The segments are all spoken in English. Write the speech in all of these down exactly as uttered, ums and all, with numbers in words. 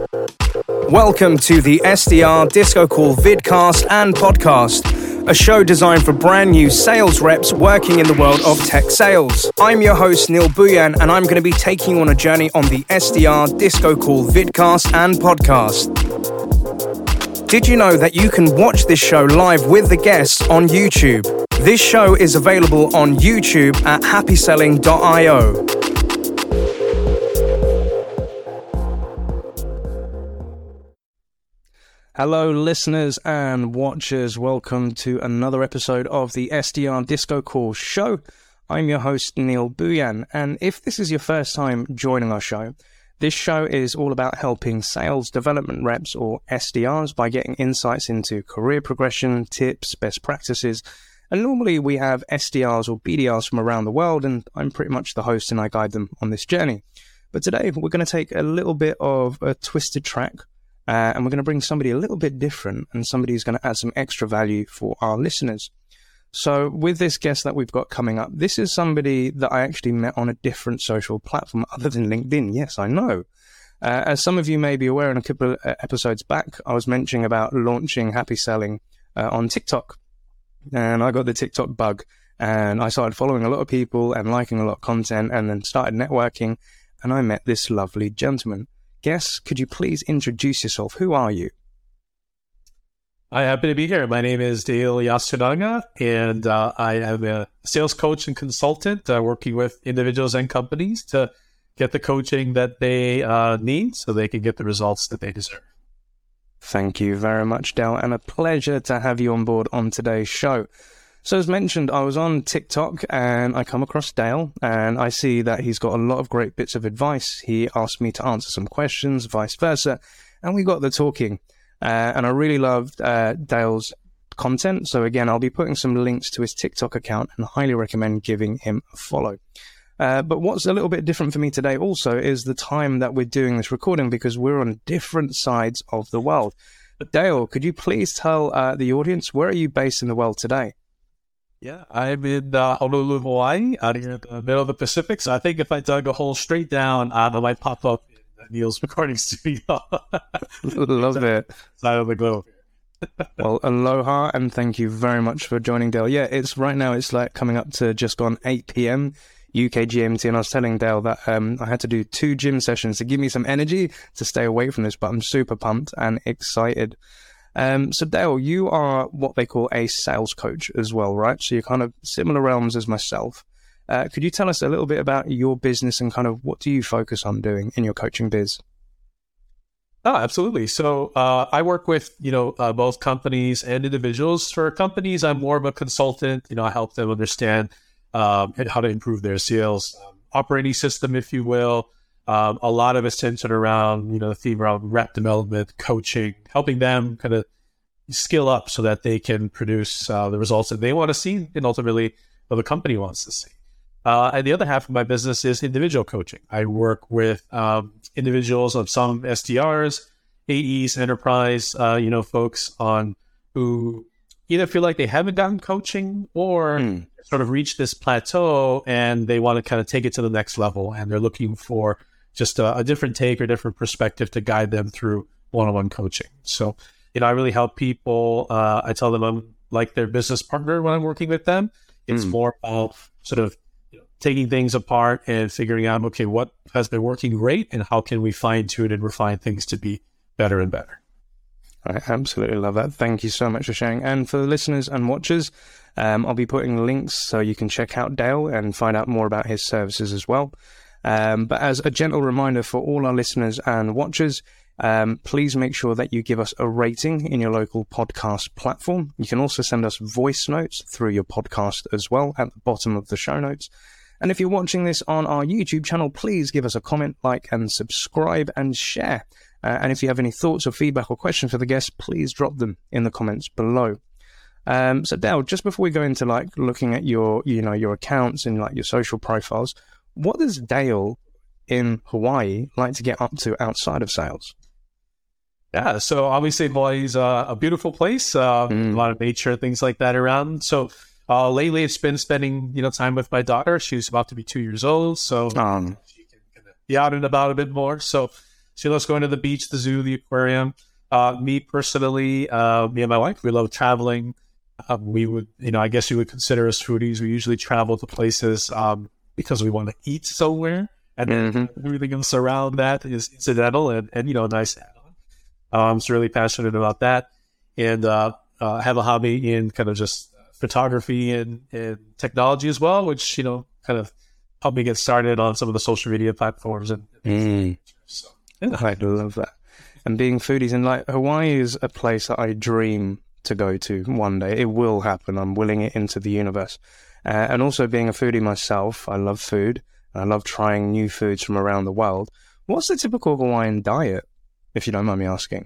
Welcome to the S D R Disco Call vidcast and podcast, a show designed for brand new sales reps working in the world of tech sales. I'm your host, Neil Buyan, and I'm going to be taking you on a journey on the S D R Disco Call vidcast and podcast. Did you know that you can watch this show live with the guests on YouTube? This show is available on YouTube at happy selling dot io. Hello, listeners and watchers. Welcome to another episode of the S D R Disco Call show. I'm your host, Neil Buyan, and if this is your first time joining our show, this show is all about helping sales development reps, or S D Rs, by getting insights into career progression, tips, best practices, and normally we have S D Rs or B D Rs from around the world, and I'm pretty much the host and I guide them on this journey. But today we're going to take a little bit of a twisted track, Uh, and we're going to bring somebody a little bit different, and somebody who's going to add some extra value for our listeners. So with this guest that we've got coming up, this is somebody that I actually met on a different social platform other than LinkedIn. Yes, I know. Uh, as some of you may be aware, in a couple of episodes back, I was mentioning about launching Happy Selling uh, on TikTok. And I got the TikTok bug, and I started following a lot of people and liking a lot of content, and then started networking, and I met this lovely gentleman. Guest, could you please introduce yourself? Who are you? I'm happy to be here. My name is Dale Yasunaga, and uh, I am a sales coach and consultant uh, working with individuals and companies to get the coaching that they uh, need so they can get the results that they deserve. Thank you very much, Dale, and a pleasure to have you on board on today's show. So as mentioned, I was on TikTok and I come across Dale, and I see that he's got a lot of great bits of advice. He asked me to answer some questions, vice versa, and we got the talking. Uh, and I really loved uh, Dale's content. So again, I'll be putting some links to his TikTok account and highly recommend giving him a follow. Uh, but what's a little bit different for me today also is the time that we're doing this recording, because we're on different sides of the world. But Dale, could you please tell uh, the audience, where are you based in the world today? Yeah, I'm in uh, Honolulu, Hawaii, out here in the middle of the Pacific. So I think if I dug a hole straight down, uh, I might pop up in Neil's recording studio. Love it. Side of the globe. Well, aloha, and thank you very much for joining, Dale. Yeah, it's right now, it's like coming up to just gone eight p.m. U K G M T, and I was telling Dale that um, I had to do two gym sessions to give me some energy to stay away from this, but I'm super pumped and excited. Um, so Dale, you are what they call a sales coach as well, right? So you're kind of similar realms as myself. Uh, could you tell us a little bit about your business and kind of what do you focus on doing in your coaching biz? Oh, absolutely. So uh, I work with, you know, uh, both companies and individuals. For companies, I'm more of a consultant. You know, I help them understand um, how to improve their sales um, operating system, if you will. Um, a lot of it's centered around, you know, the theme around rep development, coaching, helping them kind of skill up so that they can produce uh, the results that they want to see and ultimately what the company wants to see. Uh, and the other half of my business is individual coaching. I work with um, individuals of some S D Rs, A Es, enterprise, uh, you know, folks on who either feel like they haven't gotten coaching or mm. sort of reached this plateau and they want to kind of take it to the next level, and they're looking for just a, a different take or different perspective to guide them through one-on-one coaching. So, you know, I really help people. Uh, I tell them I'm like their business partner when I'm working with them. It's mm. more about sort of you know, taking things apart and figuring out, okay, what has been working great and how can we fine-tune and refine things to be better and better. I absolutely love that. Thank you so much for sharing. And for the listeners and watchers, um, I'll be putting links so you can check out Dale and find out more about his services as well. Um, but as a gentle reminder for all our listeners and watchers, um, please make sure that you give us a rating in your local podcast platform. You can also send us voice notes through your podcast as well at the bottom of the show notes. And if you're watching this on our YouTube channel, please give us a comment, like, and subscribe and share. Uh, and if you have any thoughts or feedback or questions for the guest, please drop them in the comments below. Um, so Dale, just before we go into like looking at your, you know, your accounts and like your social profiles, what does Dale in Hawaii like to get up to outside of sales? Yeah, so obviously Hawaii's uh, a beautiful place, uh, mm. a lot of nature, things like that around. So uh, lately it's been spending, you know, time with my daughter. She's about to be two years old, so um. she can kind of be out and about a bit more. So She loves going to the beach, the zoo, the aquarium. Uh, me personally, uh, me and my wife, we love traveling. Uh, we would, you know, I guess you would consider us foodies. We usually travel to places um, because we want to eat somewhere, and Mm-hmm. everything else around that is incidental and, and you know, nice add-on. Uh, I'm just really passionate about that, and uh, uh, have a hobby in kind of just photography and, and technology as well, which, you know, kind of helped me get started on some of the social media platforms. And, Mm. so, yeah. I love that. And being foodies, and like Hawaii is a place that I dream to go to one day. It will happen. I'm willing it into the universe. Uh, and also being a foodie myself, I love food. And I love trying new foods from around the world. What's the typical Hawaiian diet, if you don't mind me asking?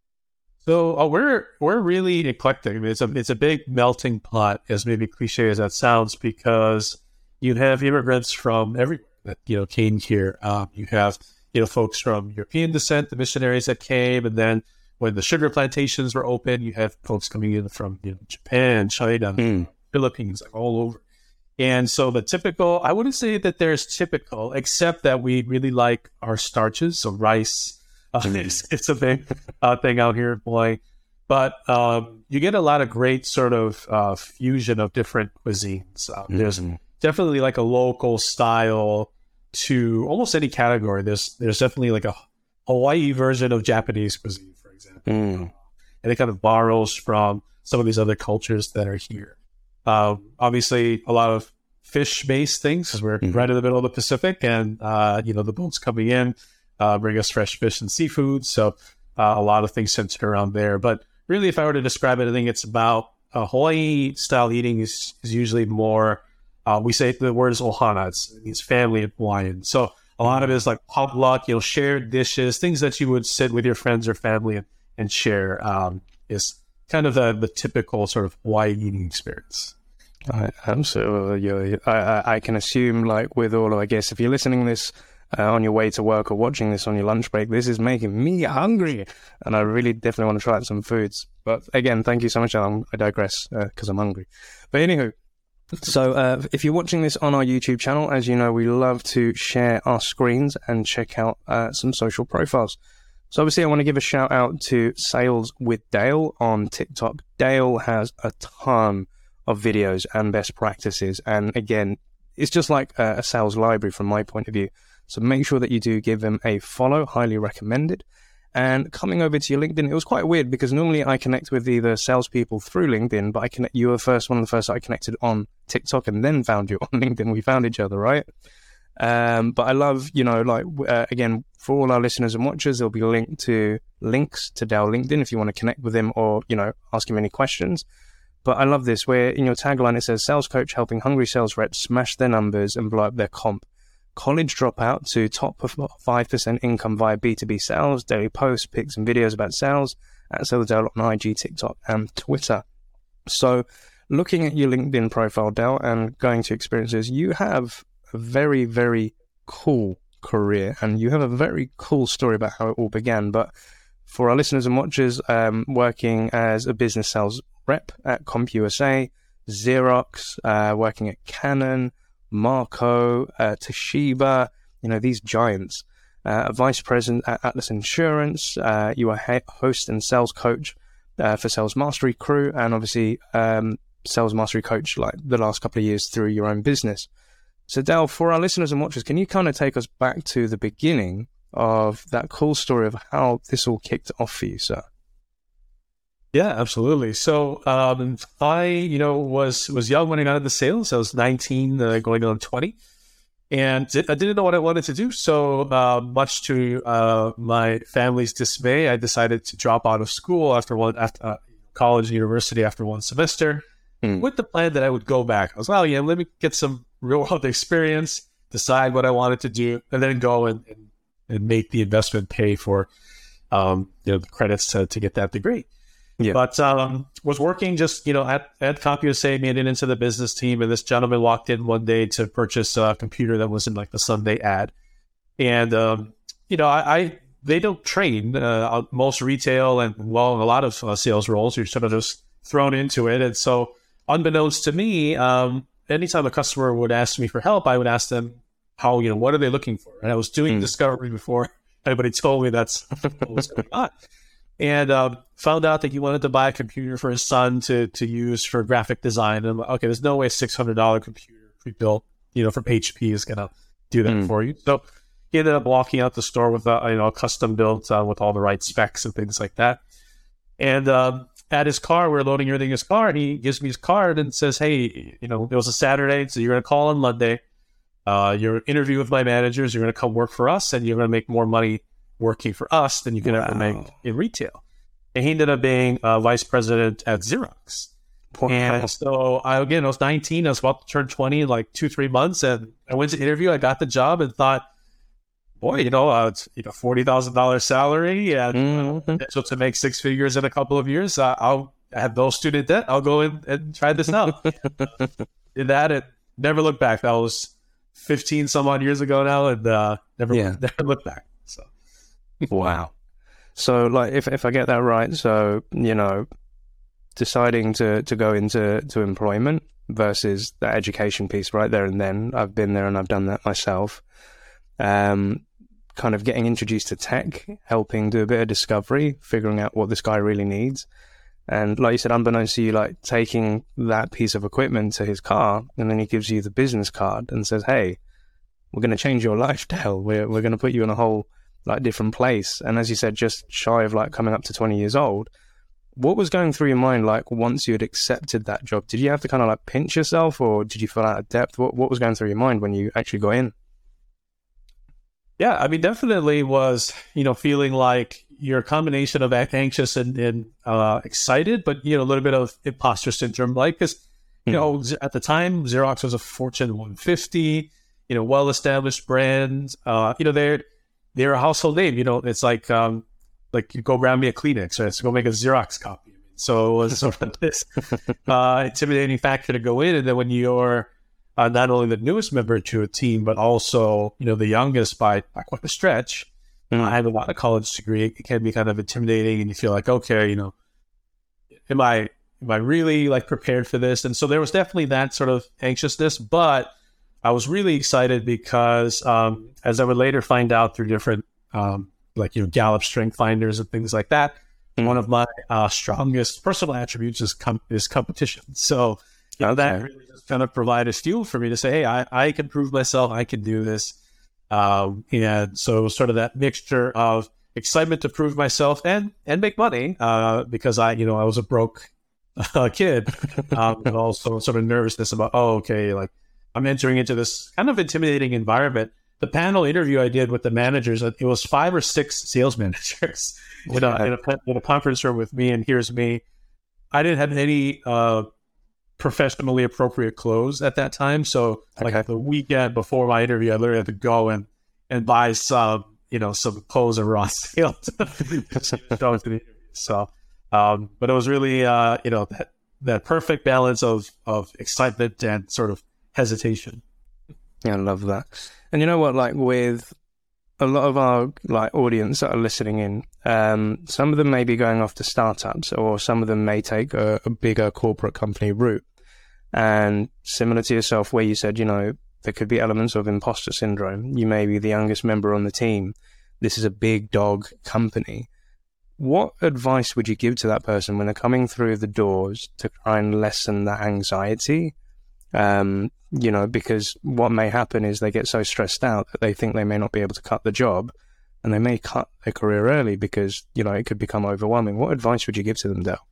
So uh, we're we're really eclectic. I mean, it's a it's a big melting pot, as maybe cliche as that sounds, because you have immigrants from everywhere that you know came here. Um, you have you know folks from European descent, the missionaries that came, and then when the sugar plantations were open, you have folks coming in from you know Japan, China, Mm. Philippines, like all over. And so the typical, I wouldn't say that there's typical, except that we really like our starches, so rice. Uh, it's, it's a big uh, thing out here in Hawaii. But um, you get a lot of great sort of uh, fusion of different cuisines. Um, Mm-hmm. There's definitely like a local style to almost any category. There's there's definitely like a Hawaii version of Japanese cuisine, for example. Mm. And it kind of borrows from some of these other cultures that are here. Um, obviously, a lot of fish-based things because we're Mhm. right in the middle of the Pacific, and uh, you know the boats coming in uh, bring us fresh fish and seafood. So uh, a lot of things centered around there. But really, if I were to describe it, I think it's about uh, Hawaii-style eating is, is usually more. Uh, we say the word is ohana. It's, it means family in Hawaiian. So a lot of it is like potluck, you know, shared dishes, things that you would sit with your friends or family and, and share. Um, is kind of the, the typical sort of Hawaii eating experience. I, absolutely. I, I, I can assume, like, with all of, I guess, if you're listening to this uh, on your way to work or watching this on your lunch break, this is making me hungry. And I really definitely want to try out some foods. But again, thank you so much. I'm, I digress because uh, I'm hungry. But anywho, so uh, if you're watching this on our YouTube channel, as you know, we love to share our screens and check out uh, some social profiles. So obviously, I want to give a shout out to Sales with Dale on TikTok. Dale has a ton of videos and best practices. And again, it's just like a, a sales library from my point of view. So make sure that you do give him a follow, highly recommended. And coming over to your LinkedIn, it was quite weird because normally I connect with either salespeople through LinkedIn, but I connect, you were first one of the first I connected on TikTok and then found you on LinkedIn. We found each other, right? Um, but I love, you know, like, uh, again, for all our listeners and watchers, there'll be linked to links to Dale LinkedIn if you want to connect with him or, you know, ask him any questions. But I love this, where in your tagline it says, sales coach helping hungry sales reps smash their numbers and blow up their comp. College dropout to top of five percent income via B two B sales, daily posts, pics and videos about sales at Sales Dale on I G, TikTok and Twitter. So looking at your LinkedIn profile, Dale, and going to experiences, you have a very, very cool career and you have a very cool story about how it all began. But for our listeners and watchers, um, working as a business sales rep at CompUSA, Xerox, uh, working at Canon, Marco, uh, Toshiba, you know, these giants, uh, a vice president at Atlas Insurance, uh, you are he- host and sales coach uh, for Sales Mastery Crew, and obviously um, Sales Mastery Coach like the last couple of years through your own business. So Dale, for our listeners and watchers, can you kind of take us back to the beginning of that cool story of how this all kicked off for you, sir? Yeah, absolutely. So um, I, you know, was was young when I got into sales. I was nineteen, uh, going on twenty, and I didn't know what I wanted to do. So uh, much to uh, my family's dismay, I decided to drop out of school after one, after uh, college, university, after one semester, mm. with the plan that I would go back. I was, well, yeah, let me get some real world experience, decide what I wanted to do, and then go and and, and make the investment pay for, um, you know, the credits to to get that degree. Yeah. But um, was working just, you know, at, at CompUSA, made it into the business team, and this gentleman walked in one day to purchase a computer that was in like the Sunday ad. And, um, you know, I, I they don't train. Uh, most retail and, well, a lot of uh, sales roles, you're sort of just thrown into it. And so unbeknownst to me, um, anytime a customer would ask me for help, I would ask them how, you know, what are they looking for? And I was doing mm. discovery before anybody told me that's what was going on. And um, found out that he wanted to buy a computer for his son to to use for graphic design. And I'm like, okay, there's no way a six hundred dollars computer pre-built, you know, from H P is going to do that mm. for you. So he ended up walking out the store with a, you know, custom built uh, with all the right specs and things like that. And um, at his car, we're loading everything in his car, and he gives me his card and says, hey, you know, it was a Saturday, so you're going to call on Monday. Uh, your interview with my managers, you're going to come work for us, and you're going to make more money working for us than you can wow. ever make in retail. And he ended up being uh, vice president at Xerox. Wow. And so, I again, I was nineteen. I was about to turn twenty in like two, three months. And I went to interview. I got the job and thought, boy, you know, uh, it's you know forty thousand dollars salary and mm-hmm. potential to make six figures in a couple of years. Uh, I'll I have no student debt. I'll go in and try this out. uh, did that and never looked back. That was fifteen some odd years ago now, and uh, never yeah. never looked back. So, wow. So, like, if if I get that right, so you know, deciding to to go into to employment versus the education piece right there and then. I've been there and I've done that myself. Um, kind of getting introduced to tech, helping do a bit of discovery, figuring out what this guy really needs. And like you said, unbeknownst to you, like taking that piece of equipment to his car, and then he gives you the business card and says, hey, we're going to change your life, Dale. We're, we're going to put you in a whole like different place. And as you said, just shy of like coming up to twenty years old, what was going through your mind like once you had accepted that job? Did you have to kind of like pinch yourself, or did you feel out of depth? What, what was going through your mind when you actually got in? Yeah, I mean, definitely was, you know, feeling like you're a combination of anxious and, and uh, excited, but, you know, a little bit of imposter syndrome, like, because, you mm-hmm. know, at the time, Xerox was a Fortune one fifty, you know, well-established brand. Uh, you know, they're, they're a household name. You know, it's like, um, like you go grab me a Kleenex, or let's go make a Xerox copy. So it was sort of this uh, intimidating factor to go in. And then when you're uh, not only the newest member to a team, but also, you know, the youngest by, by quite a stretch, mm. I have a lot of college degree. It can be kind of intimidating, and you feel like, okay, you know, am I am I really like prepared for this? And so there was definitely that sort of anxiousness, but I was really excited because um, as I would later find out through different um, like, you know, Gallup strength finders and things like that, mm. one of my uh, strongest personal attributes is com- is competition. So, you know, that really just kind of provided fuel for me to say, hey, I, I can prove myself, I can do this. Um, and so it was sort of that mixture of excitement to prove myself and, and make money, uh, because I, you know, I was a broke uh, kid, um, and also sort of nervousness about, oh, okay, like I'm entering into this kind of intimidating environment. The panel interview I did with the managers, it was five or six sales managers in a, in a, in a conference room with me, and here's me. I didn't have any uh, professionally appropriate clothes at that time, so like okay. the weekend before my interview, I literally had to go and, and buy some, you know, some clothes that were on sale. So, um, but it was really, uh, you know, that that perfect balance of of excitement and sort of hesitation. Yeah, I love that. And you know what, like with a lot of our like audience that are listening in, um, some of them may be going off to startups, or some of them may take a, a bigger corporate company route. And similar to yourself, where you said, you know, there could be elements of imposter syndrome. You may be the youngest member on the team. This is a big dog company. What advice would you give to that person when they're coming through the doors to try and lessen that anxiety? Um, you know, because what may happen is they get so stressed out that they think they may not be able to cut the job, and they may cut their career early because, you know, it could become overwhelming. What advice would you give to them, Dale?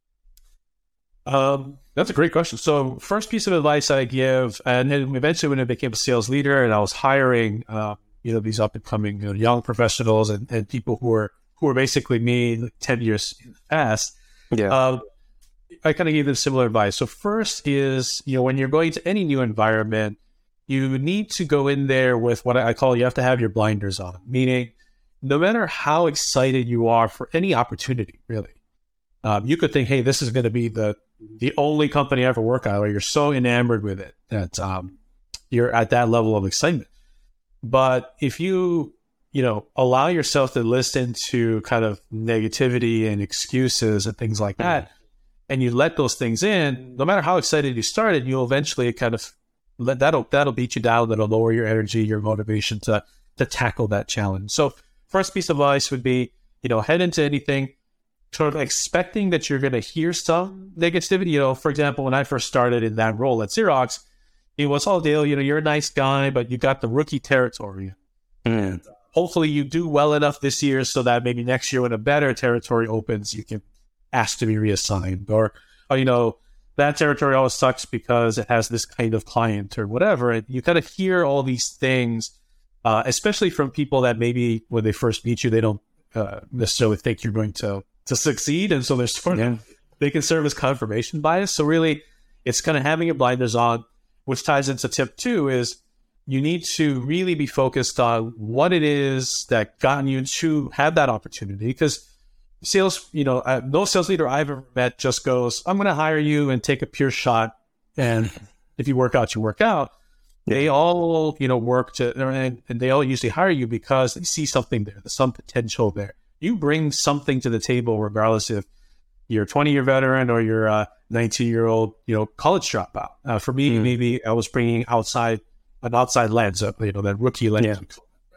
Um, that's a great question. So first piece of advice I give, and then eventually when I became a sales leader and I was hiring, uh, you know, these up and coming, you know, young professionals and, and people who are, who are basically me like ten years past. Yeah. Um, I kind of gave them similar advice. So first is, you know, when you're going to any new environment, you need to go in there with what I call, you have to have your blinders on, meaning no matter how excited you are for any opportunity, really, um, you could think, hey, this is going to be the, the only company I ever work at, or you're so enamored with it that um, you're at that level of excitement. But if you, you know, allow yourself to listen to kind of negativity and excuses and things like that, and you let those things in, no matter how excited you started, you'll eventually kind of let that'll that'll beat you down. That'll lower your energy, your motivation to to tackle that challenge. So first piece of advice would be, you know, head into anything sort of expecting that you're going to hear some negativity. You know, for example, when I first started in that role at Xerox, it was, oh, Dale, you know, you're a nice guy, but you got the rookie territory. Mm. Hopefully you do well enough this year so that maybe next year when a better territory opens, you can ask to be reassigned. Or, or, you know, that territory always sucks because it has this kind of client or whatever. And you kind of hear all these things, uh, especially from people that maybe when they first meet you, they don't uh, necessarily think you're going to, to succeed. And so there's sort of, yeah. they can serve as confirmation bias. So really, it's kind of having your blinders on, which ties into tip two is you need to really be focused on what it is that got you to have that opportunity. Because sales, you know, uh, no sales leader I've ever met just goes, I'm going to hire you and take a pure shot. And if you work out, you work out. They all, you know, work to, and, and they all usually hire you because they see something there. There's some potential there. You bring something to the table, regardless if you're a twenty-year veteran or you're a nineteen-year-old, you know, college dropout. Uh, for me, mm. maybe I was bringing outside an outside lens, you know, that rookie lens. Yeah.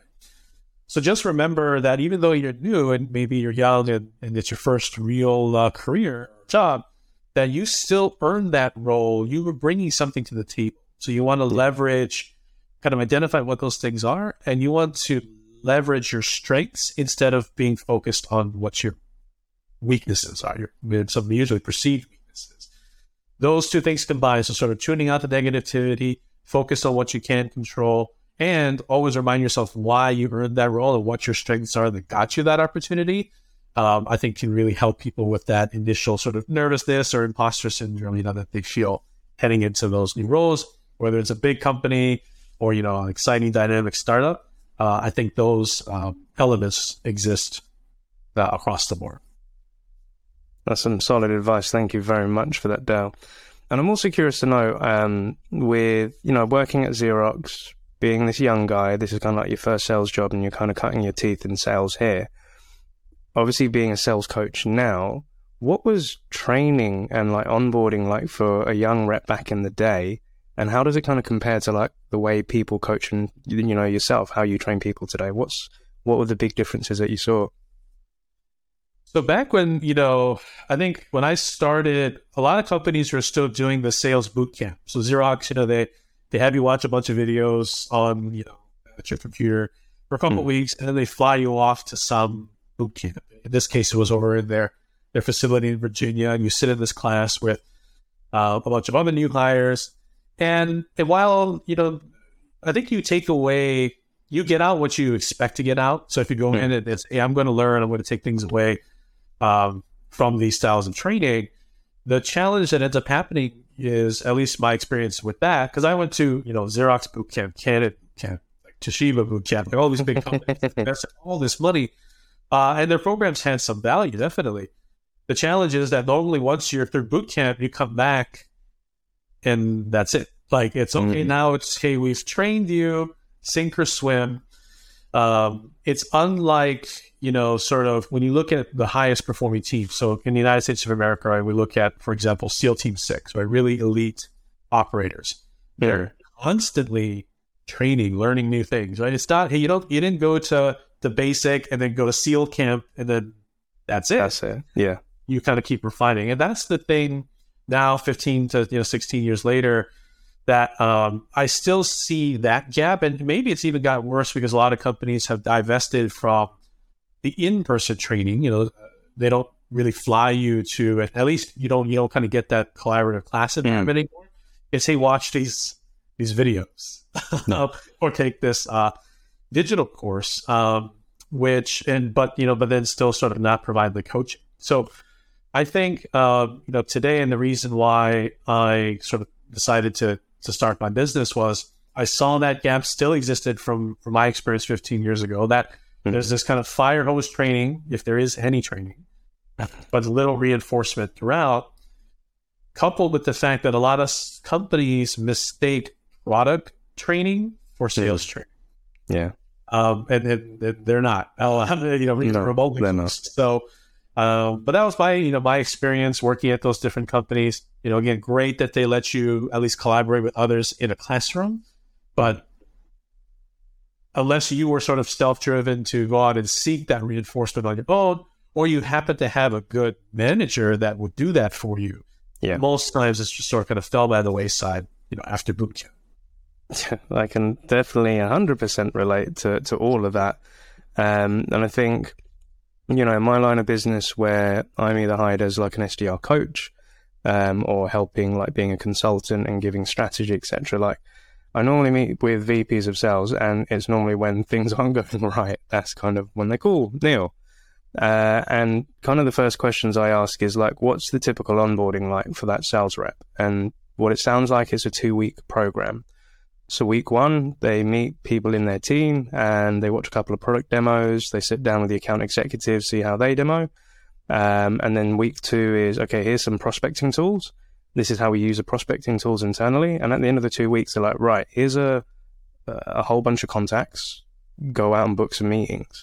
So just remember that even though you're new and maybe you're young and, and it's your first real uh, career job, that you still earned that role. You were bringing something to the table. So you want to leverage, kind of identify what those things are, and you want to leverage your strengths instead of being focused on what your weaknesses are, your, some usually perceived weaknesses. Those two things combined, so sort of tuning out the negativity, focus on what you can control, and always remind yourself why you earned that role and what your strengths are that got you that opportunity, um, I think can really help people with that initial sort of nervousness or imposter syndrome, you know, that they feel heading into those new roles, whether it's a big company or, you know, an exciting dynamic startup. Uh, I think those um, elements exist uh, across the board. That's some solid advice. Thank you very much for that, Dale. And I'm also curious to know, um, with, you know, working at Xerox, being this young guy, this is kind of like your first sales job and you're kind of cutting your teeth in sales here. Obviously being a sales coach now, what was training and like onboarding like for a young rep back in the day? And how does it kind of compare to like the way people coach and, you know, yourself, how you train people today? What's, what were the big differences that you saw? So back when, you know, I think when I started, a lot of companies were still doing the sales boot camp. So Xerox, you know, they, they have you watch a bunch of videos on, you know, at your computer for a couple mm. of weeks, and then they fly you off to some boot camp. In this case, it was over in their, their facility in Virginia, and you sit in this class with uh, a bunch of other new hires. And, and while, you know, I think you take away, you get out what you expect to get out. So if you go mm. in and it's, hey, I'm going to learn, I'm going to take things away um, from these styles of training, the challenge that ends up happening is, at least my experience with that, because I went to, you know, Xerox boot camp, Canon camp, like Toshiba boot camp, like all these big companies invested all this money, uh, and their programs had some value, definitely. The challenge is that normally once you're through boot camp, you come back and that's it. Like, it's okay, mm-hmm. now it's, hey, we've trained you, sink or swim. Um, it's unlike, you know, sort of when you look at the highest performing teams. So in the United States of America, right, we look at, for example, SEAL Team six, right, really elite operators. Yeah. They're constantly training, learning new things, right? It's not, hey, you don't, you didn't go to the basic and then go to SEAL camp and then that's it. That's it. Yeah. You kind of keep refining. And that's the thing now, fifteen to, you know, sixteen years later, that um, I still see that gap. And maybe it's even gotten worse because a lot of companies have divested from the in-person training. You know, they don't really fly you to, at least you don't, you don't kind of get that collaborative class environment mm. anymore. It's, hey, watch these, these videos no. or take this uh, digital course, um, which, and, but, you know, but then still sort of not provide the coaching. So I think, uh, you know, today, and the reason why I sort of decided to, to start my business was I saw that gap still existed from, from my experience fifteen years ago, that mm-hmm. there's this kind of fire hose training, if there is any training, but little reinforcement throughout, coupled with the fact that a lot of companies mistake product training for sales yeah. training. Yeah. Um, and, and they're not, you know, no, remotely. They're not. So, um, but that was my, you know, my experience working at those different companies. You know, again, great that they let you at least collaborate with others in a classroom, but unless you were sort of self-driven to go out and seek that reinforcement on your own, or you happen to have a good manager that would do that for you. Yeah. Most times it's just sort of kind of fell by the wayside, you know, after boot camp. I can definitely one hundred percent relate to, to all of that. Um, and I think, you know, my line of business where I'm either hired as like an S D R coach um, or helping like being a consultant and giving strategy, et cetera. Like I normally meet with V Ps of sales, and it's normally when things aren't going right. That's kind of when they call Neil. Uh, and kind of the first questions I ask is like, what's the typical onboarding like for that sales rep? And what it sounds like is a two-week program. So week one, they meet people in their team and they watch a couple of product demos. They sit down with the account executives, see how they demo. Um, and then week two is, okay, here's some prospecting tools. This is how we use the prospecting tools internally. And at the end of the two weeks, they're like, right, here's a, a whole bunch of contacts. Go out and book some meetings.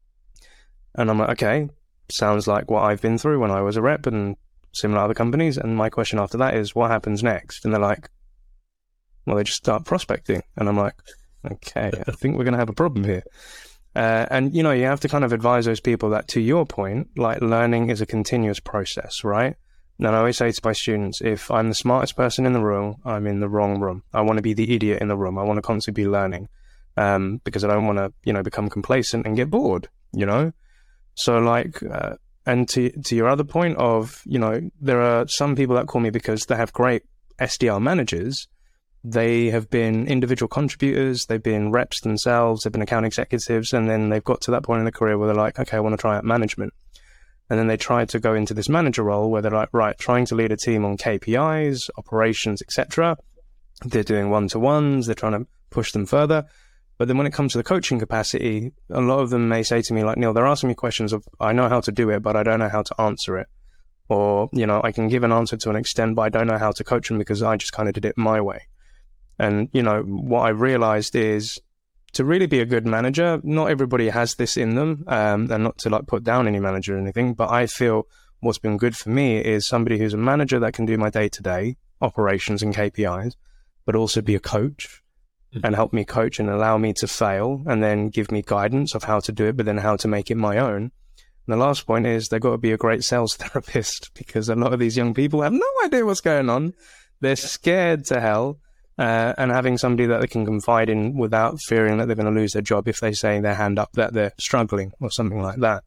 And I'm like, okay, sounds like what I've been through when I was a rep and similar other companies. And my question after that is, what happens next? And they're like, well, they just start prospecting. And I'm like, okay, I think we're going to have a problem here. Uh, and, you know, you have to kind of advise those people that, to your point, like learning is a continuous process, right? And I always say to my students, if I'm the smartest person in the room, I'm in the wrong room. I want to be the idiot in the room. I want to constantly be learning um, because I don't want to, you know, become complacent and get bored, you know? So like, uh, and to to your other point of, you know, there are some people that call me because they have great S D R managers. They have been individual contributors, they've been reps themselves, they've been account executives, and then they've got to that point in their career where they're like, okay, I want to try out management. And then they try to go into this manager role where they're like, right, trying to lead a team on K P Is, operations, et cetera. They're doing one-to-ones, they're trying to push them further. But then when it comes to the coaching capacity, a lot of them may say to me like, Neil, they're asking me questions of, I know how to do it, but I don't know how to answer it. Or, you know, I can give an answer to an extent, but I don't know how to coach them because I just kind of did it my way. And, you know, what I realized is to really be a good manager, not everybody has this in them, um, and not to like put down any manager or anything, but I feel what's been good for me is somebody who's a manager that can do my day-to-day operations and K P Is, but also be a coach mm-hmm. and help me coach and allow me to fail and then give me guidance of how to do it, but then how to make it my own. And the last point is they've got to be a great sales therapist because a lot of these young people have no idea what's going on. They're scared to hell. Uh, and having somebody that they can confide in without fearing that they're going to lose their job if they say their hand up that they're struggling or something like that.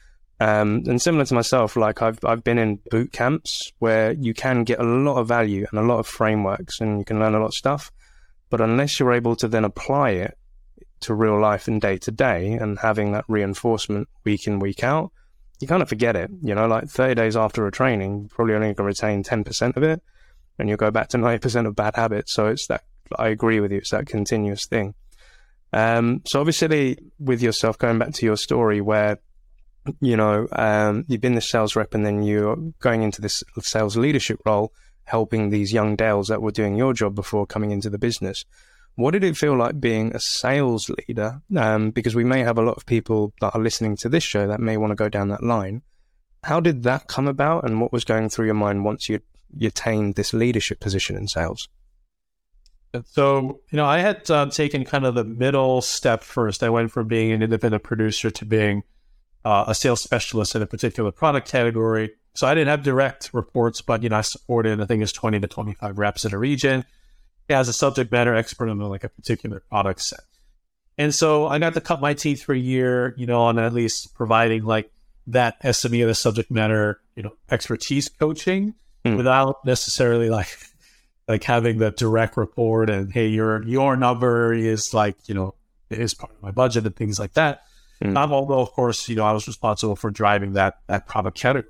Um, and similar to myself, like I've I've been in boot camps where you can get a lot of value and a lot of frameworks and you can learn a lot of stuff. But unless you're able to then apply it to real life and day to day and having that reinforcement week in, week out, you kind of forget it. You know, like thirty days after a training, you're probably only going to retain ten percent of it. And you'll go back to ninety percent of bad habits. So it's that, I agree with you, it's that continuous thing. Um, so obviously with yourself, going back to your story where, you know, um, you've been the sales rep and then you're going into this sales leadership role, helping these young Dales that were doing your job before coming into the business. What did it feel like being a sales leader? Um, because we may have a lot of people that are listening to this show that may want to go down that line. How did that come about and what was going through your mind once you you attained this leadership position in sales? So, you know, I had uh, taken kind of the middle step first. I went from being an independent producer to being uh, a sales specialist in a particular product category. So I didn't have direct reports, but, you know, I supported, I think it's twenty to twenty-five reps in a region as a subject matter expert on like a particular product set. And so I got to cut my teeth for a year, you know, on at least providing like that S M E or the subject matter, you know, expertise coaching. Mm. Without necessarily like like having the direct report and hey, your your number is like, you know, is part of my budget and things like that. Mm. Um, although of course, you know, I was responsible for driving that that product category.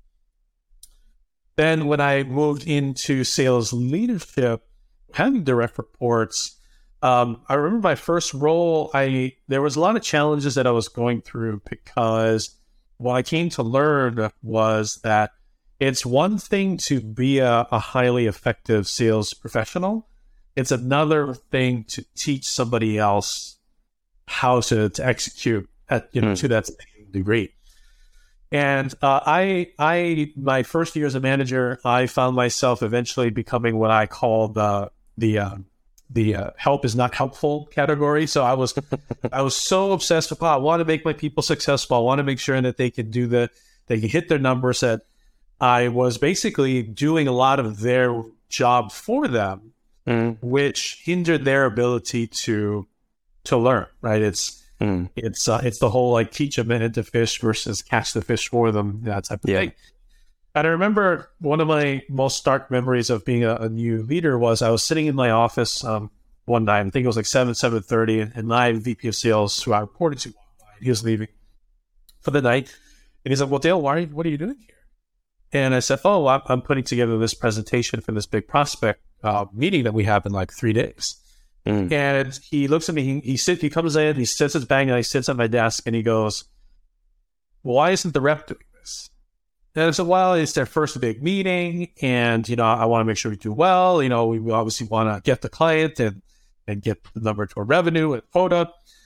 Then when I moved into sales leadership, having direct reports, um, I remember my first role, I there was a lot of challenges that I was going through because what I came to learn was that it's one thing to be a, a highly effective sales professional. It's another thing to teach somebody else how to, to execute at, you know, mm. to that same degree. And uh, I, I, my first year as a manager, I found myself eventually becoming what I call the the uh, the uh, help is not helpful category. So I was I was so obsessed with, oh, I want to make my people successful. I want to make sure that they can do the they can hit their numbers. That I was basically doing a lot of their job for them, mm. which hindered their ability to to learn. Right? It's mm. it's uh, it's the whole like teach a minute to fish versus catch the fish for them. That type of yeah. thing. And I remember one of my most stark memories of being a, a new leader was I was sitting in my office um, one night. I think it was like seven, seven thirty, and, and my V P of sales, who I reported to, he was leaving for the night. And he's like, well, Dale, why are you, what are you doing here? And I said, oh, I'm, I'm putting together this presentation for this big prospect uh, meeting that we have in like three days. Mm. And he looks at me, he, he, sit, he comes in, he sits his bang, and he sits at my desk, and he goes, well, why isn't the rep doing this? And I said, well, it's their first big meeting, and, you know, I want to make sure we do well. You know, we obviously want to get the client and, and get the number to a revenue and quota.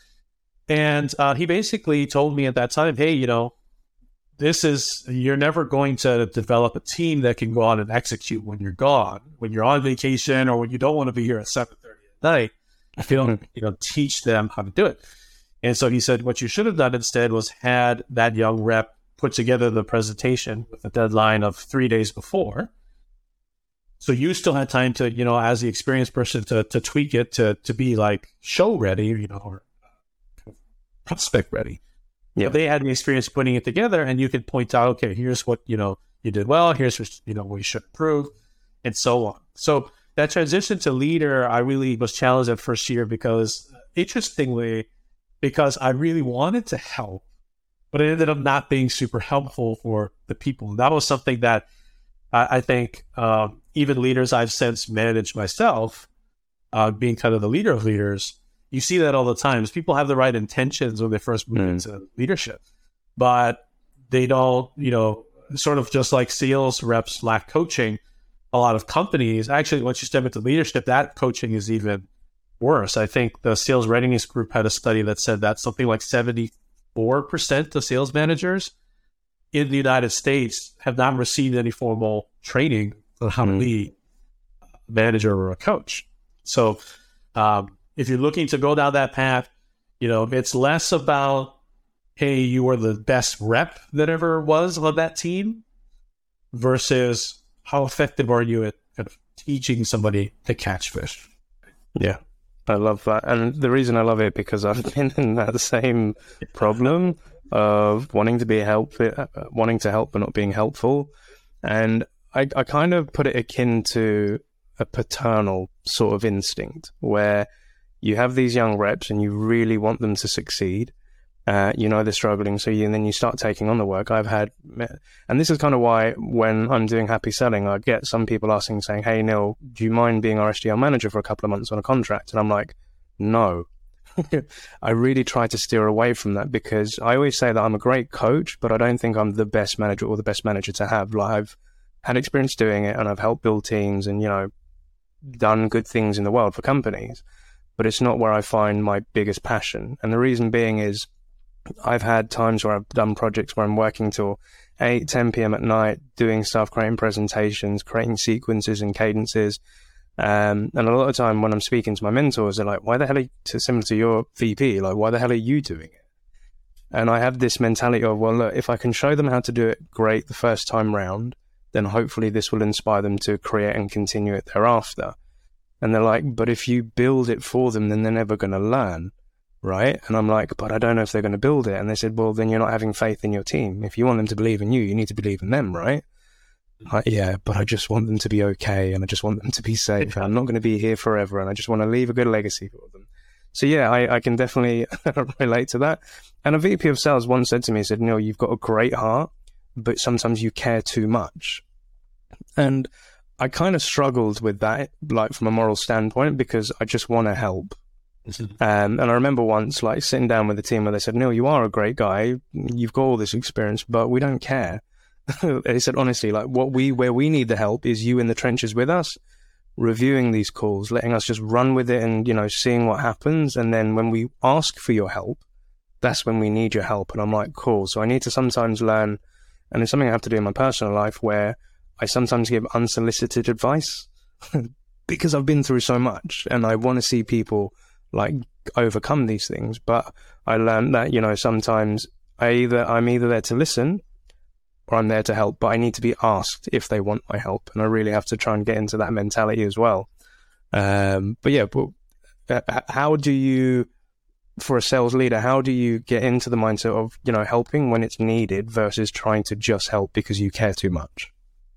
And uh, he basically told me at that time, hey, you know, this is, you're never going to develop a team that can go out and execute when you're gone, when you're on vacation, or when you don't want to be here at seven thirty at night. If you don't, you know, teach them how to do it. And so he said, what you should have done instead was had that young rep put together the presentation with a deadline of three days before. So you still had time to, you know, as the experienced person to to tweak it to to be like show ready, you know, or prospect ready. Yeah, they had the experience putting it together, and you could point out, okay, here's what, you know, you did well, here's what, you know, we should improve, and so on. So that transition to leader, I really was challenged that first year because, interestingly, because I really wanted to help, but it ended up not being super helpful for the people. And that was something that I, I think um, even leaders I've since managed myself, uh, being kind of the leader of leaders, you see that all the time. People have the right intentions when they first move mm. into leadership, but they don't, you know, sort of just like sales reps lack coaching. A lot of companies, actually, once you step into leadership, that coaching is even worse. I think the Sales Readiness Group had a study that said that something like seventy-four percent of sales managers in the United States have not received any formal training on how mm. to be a manager or a coach. So um, if you're looking to go down that path, you know, it's less about, hey, you were the best rep that ever was on that team versus how effective are you at kind of teaching somebody to catch fish. Yeah. I love that. And the reason I love it because I've been in that same problem of wanting to be help, uh, wanting to help but not being helpful. And I, I kind of put it akin to a paternal sort of instinct where you have these young reps and you really want them to succeed. Uh, you know they're struggling, so you, and then you start taking on the work. I've had, and this is kind of why when I'm doing happy selling, I get some people asking, saying, hey, Neil, do you mind being our S D R manager for a couple of months on a contract? And I'm like, no. I really try to steer away from that because I always say that I'm a great coach, but I don't think I'm the best manager or the best manager to have. Like, I've had experience doing it and I've helped build teams and, you know, done good things in the world for companies, but it's not where I find my biggest passion. And the reason being is, I've had times where I've done projects where I'm working till eight, ten p.m. at night, doing stuff, creating presentations, creating sequences and cadences. Um, and a lot of time when I'm speaking to my mentors, they're like, why the hell are you, similar to your V P, like, why the hell are you doing it? And I have this mentality of, well, look, if I can show them how to do it great the first time round, then hopefully this will inspire them to create and continue it thereafter. And they're like, but if you build it for them, then they're never going to learn. Right? And I'm like, but I don't know if they're going to build it. And they said, well, then you're not having faith in your team. If you want them to believe in you, you need to believe in them, right? Like, yeah, but I just want them to be okay. And I just want them to be safe. And I'm not going to be here forever. And I just want to leave a good legacy for them. So yeah, I, I can definitely relate to that. And a V P of sales once said to me, he said, Neil, you've got a great heart, but sometimes you care too much. And I kind of struggled with that, like from a moral standpoint, because I just want to help. Um, and I remember once like sitting down with the team where they said, Neil, you are a great guy. You've got all this experience, but we don't care. They said, honestly, like what we, where we need the help is you in the trenches with us, reviewing these calls, letting us just run with it and, you know, seeing what happens. And then when we ask for your help, that's when we need your help. And I'm like, cool. So I need to sometimes learn, and it's something I have to do in my personal life where I sometimes give unsolicited advice. because I've been through so much and I want to see people like overcome these things. But I learned that, you know, sometimes I either, I'm either there to listen or I'm there to help, but I need to be asked if they want my help. And I really have to try and get into that mentality as well. Um, but yeah, but uh, how do you, for a sales leader, how do you get into the mindset of, you know, helping when it's needed versus trying to just help because you care too much?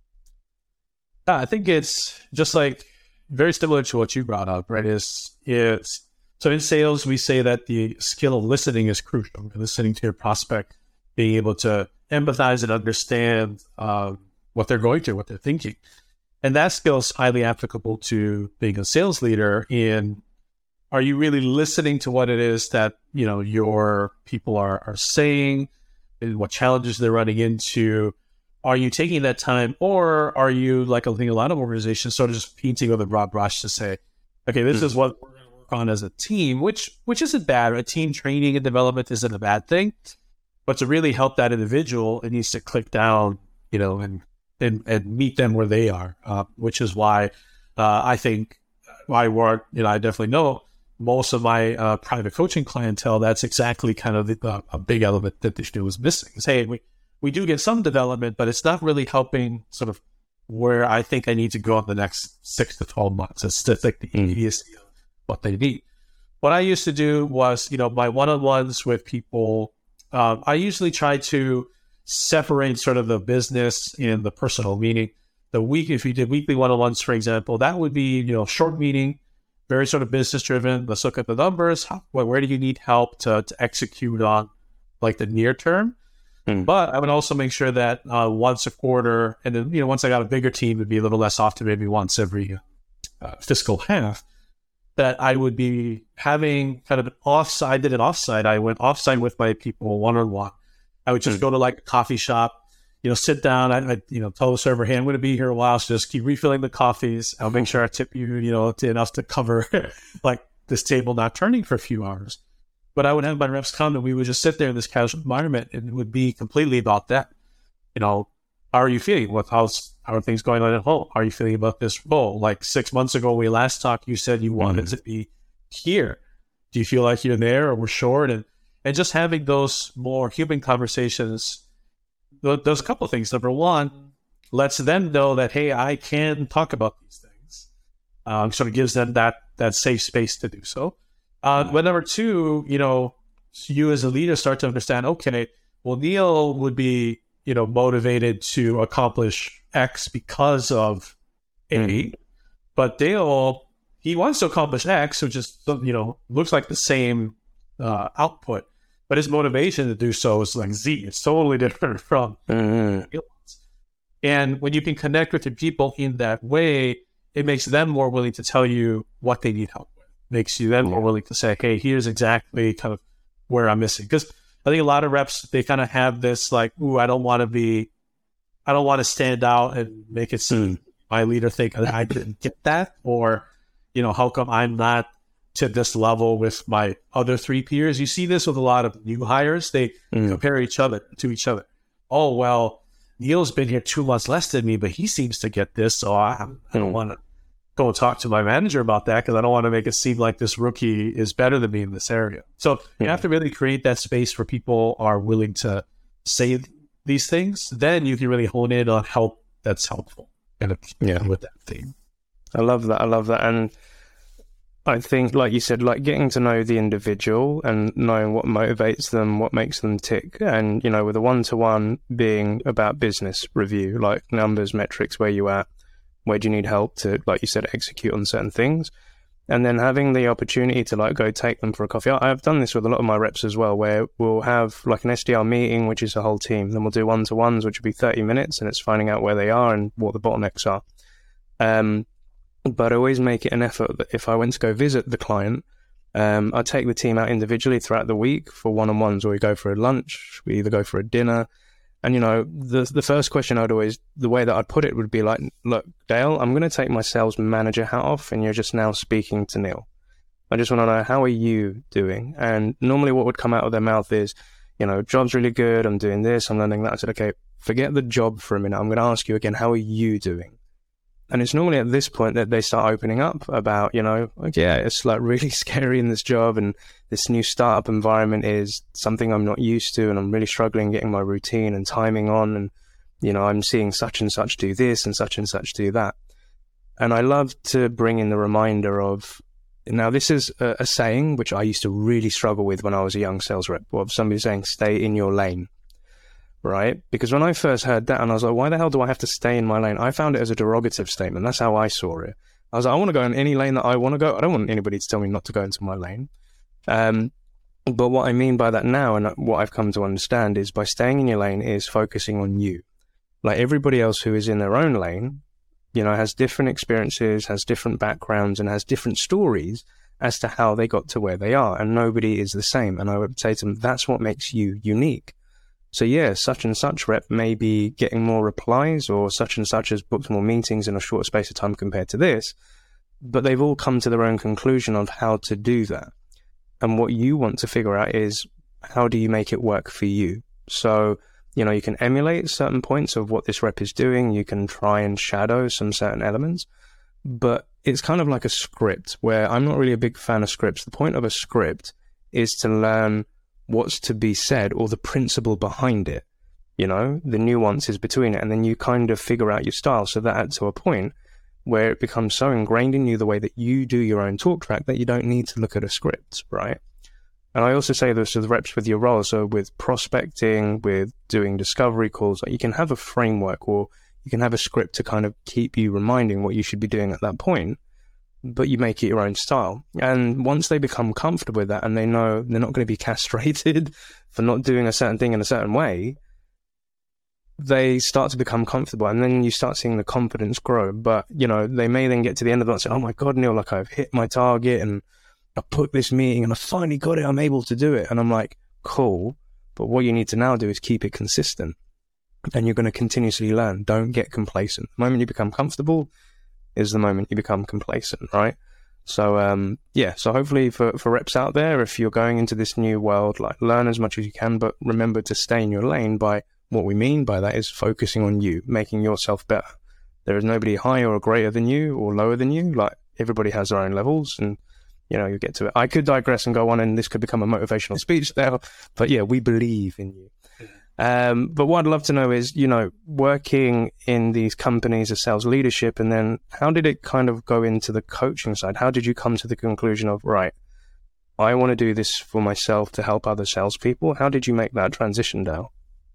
I think it's just like very similar to what you brought up, right? Is it's so in sales, we say that the skill of listening is crucial. Listening to your prospect, being able to empathize and understand um, what they're going through, what they're thinking. And that skill is highly applicable to being a sales leader. In are you really listening to what it is that, you know, your people are, are saying and what challenges they're running into? Are you taking that time, or are you, like I think a lot of organizations, sort of just painting with a broad brush to say, okay, this mm-hmm. is what we're going to work on as a team, which which isn't bad. A team training and development isn't a bad thing. But to really help that individual, it needs to click down, you know, and and, and meet them where they are, uh, which is why uh, I think I work, you know, I definitely know most of my uh, private coaching clientele, that's exactly kind of the, uh, a big element that this was missing. Is, hey, we, we do get some development, but it's not really helping sort of where I think I need to go in the next six to twelve months. It's just like the immediacy of what they need. What I used to do was, you know, my one-on-ones with people, um, I usually try to separate sort of the business and the personal, meaning the week, if you did weekly one-on-ones, for example, that would be, you know, short meeting, very sort of business driven. Let's look at the numbers. How, where do you need help to, to execute on like the near term? Mm. But I would also make sure that uh, once a quarter, and then, you know, once I got a bigger team, it'd be a little less often, maybe once every uh, fiscal half, that I would be having kind of an offsite. I did an offsite. I went offsite with my people one-on-one. I would just mm. go to like a coffee shop, you know, sit down. I, I you know, tell the server, hey, I'm going to be here a while, so just keep refilling the coffees. I'll make sure I tip you, you know, to enough to cover like this table not turning for a few hours. But I would have my reps come and we would just sit there in this casual environment, and it would be completely about that. You know, how are you feeling? What, how's, how are things going on at home? How are you feeling about this role? Like six months ago, when we last talked, you said you wanted mm-hmm. to be here. Do you feel like you're there or we're short? And, and just having those more human conversations, there's a couple of things. Number one, lets them know that, hey, I can talk about these things. Um, sort of gives them that that safe space to do so. Uh, but number two, you know, you as a leader start to understand, okay, well, Neil would be, you know, motivated to accomplish X because of A, mm-hmm. but Dale, he wants to accomplish X, which is, you know, looks like the same uh, output. But his motivation to do so is like Z. It's totally different from mm-hmm. And when you can connect with your people in that way, it makes them more willing to tell you what they need help with. Makes you then more willing to say, hey, here's exactly kind of where I'm missing. Because I think a lot of reps, they kind of have this like, ooh, I don't want to be, I don't want to stand out and make it seem mm. my leader think I didn't get that. Or, you know, how come I'm not to this level with my other three peers? You see this with a lot of new hires. They mm. compare each other to each other. Oh, well, Neil's been here two months less than me, but he seems to get this. So I, I don't want to go and talk to my manager about that because I don't want to make it seem like this rookie is better than me in this area. So yeah. you have to really create that space where people are willing to say these things. Then you can really hone in on help that's helpful and yeah. with that theme. I love that. I love that. And I think, like you said, like getting to know the individual and knowing what motivates them, what makes them tick. And, you know, with a one-to-one being about business review, like numbers, metrics, where you at, where do you need help to, like you said, execute on certain things. And then having the opportunity to like go take them for a coffee. I've done this with a lot of my reps as well, where we'll have like an S D R meeting, which is a whole team. Then we'll do one-to-ones, which will be thirty minutes, and it's finding out where they are and what the bottlenecks are. Um, But I always make it an effort that if I went to go visit the client, um, I take the team out individually throughout the week for one-on-ones, or we go for a lunch, we either go for a dinner. And, you know, the the first question I'd always, the way that I'd put it would be like, look, Dale, I'm going to take my sales manager hat off and you're just now speaking to Neil. I just want to know, how are you doing? And normally what would come out of their mouth is, you know, job's really good, I'm doing this, I'm learning that. I said, okay, forget the job for a minute. I'm going to ask you again, how are you doing? And it's normally at this point that they start opening up about, you know, like, yeah, it's like really scary in this job, and this new startup environment is something I'm not used to, and I'm really struggling getting my routine and timing on. And, you know, I'm seeing such and such do this and such and such do that. And I love to bring in the reminder of, now this is a, a saying which I used to really struggle with when I was a young sales rep, of somebody saying, stay in your lane. Right? Because when I first heard that, and I was like, why the hell do I have to stay in my lane? I found it as a derogative statement. That's how I saw it. I was like, I want to go in any lane that I want to go. I don't want anybody to tell me not to go into my lane. Um, but what I mean by that now, and what I've come to understand, is by staying in your lane is focusing on you. Like everybody else who is in their own lane, you know, has different experiences, has different backgrounds, and has different stories as to how they got to where they are. And nobody is the same. And I would say to them, that's what makes you unique. So yeah, such and such rep may be getting more replies, or such and such has booked more meetings in a shorter space of time compared to this, but they've all come to their own conclusion of how to do that. And what you want to figure out is, how do you make it work for you? So, you know, you can emulate certain points of what this rep is doing. You can try and shadow some certain elements, but it's kind of like a script, where I'm not really a big fan of scripts. The point of a script is to learn what's to be said, or the principle behind it, you know, the nuances between it. And then you kind of figure out your style, so that at to a point where it becomes so ingrained in you, the way that you do your own talk track, that you don't need to look at a script, right? And I also say this to the reps with your role. So with prospecting, with doing discovery calls, like you can have a framework, or you can have a script to kind of keep you reminding what you should be doing at that point, but you make it your own style. And once they become comfortable with that, and they know they're not going to be castrated for not doing a certain thing in a certain way, they start to become comfortable, and then you start seeing the confidence grow. But, you know, they may then get to the end of that and say, oh my God, Neil, like I've hit my target, and I put this meeting and I finally got it. I'm able to do it. And I'm like, cool. But what you need to now do is keep it consistent, and you're going to continuously learn. Don't get complacent. The moment you become comfortable is the moment you become complacent, right? So, um, yeah, so hopefully for, for reps out there, if you're going into this new world, like learn as much as you can, but remember to stay in your lane. By what we mean by that is focusing on you, making yourself better. There is nobody higher or greater than you or lower than you. Like everybody has their own levels, and, you know, you get to it. I could digress and go on, and this could become a motivational speech there, but yeah, we believe in you. Um, but what I'd love to know is, you know, working in these companies as sales leadership, and then how did it kind of go into the coaching side? How did you come to the conclusion of, right, I want to do this for myself to help other salespeople? How did you make that transition, Dale?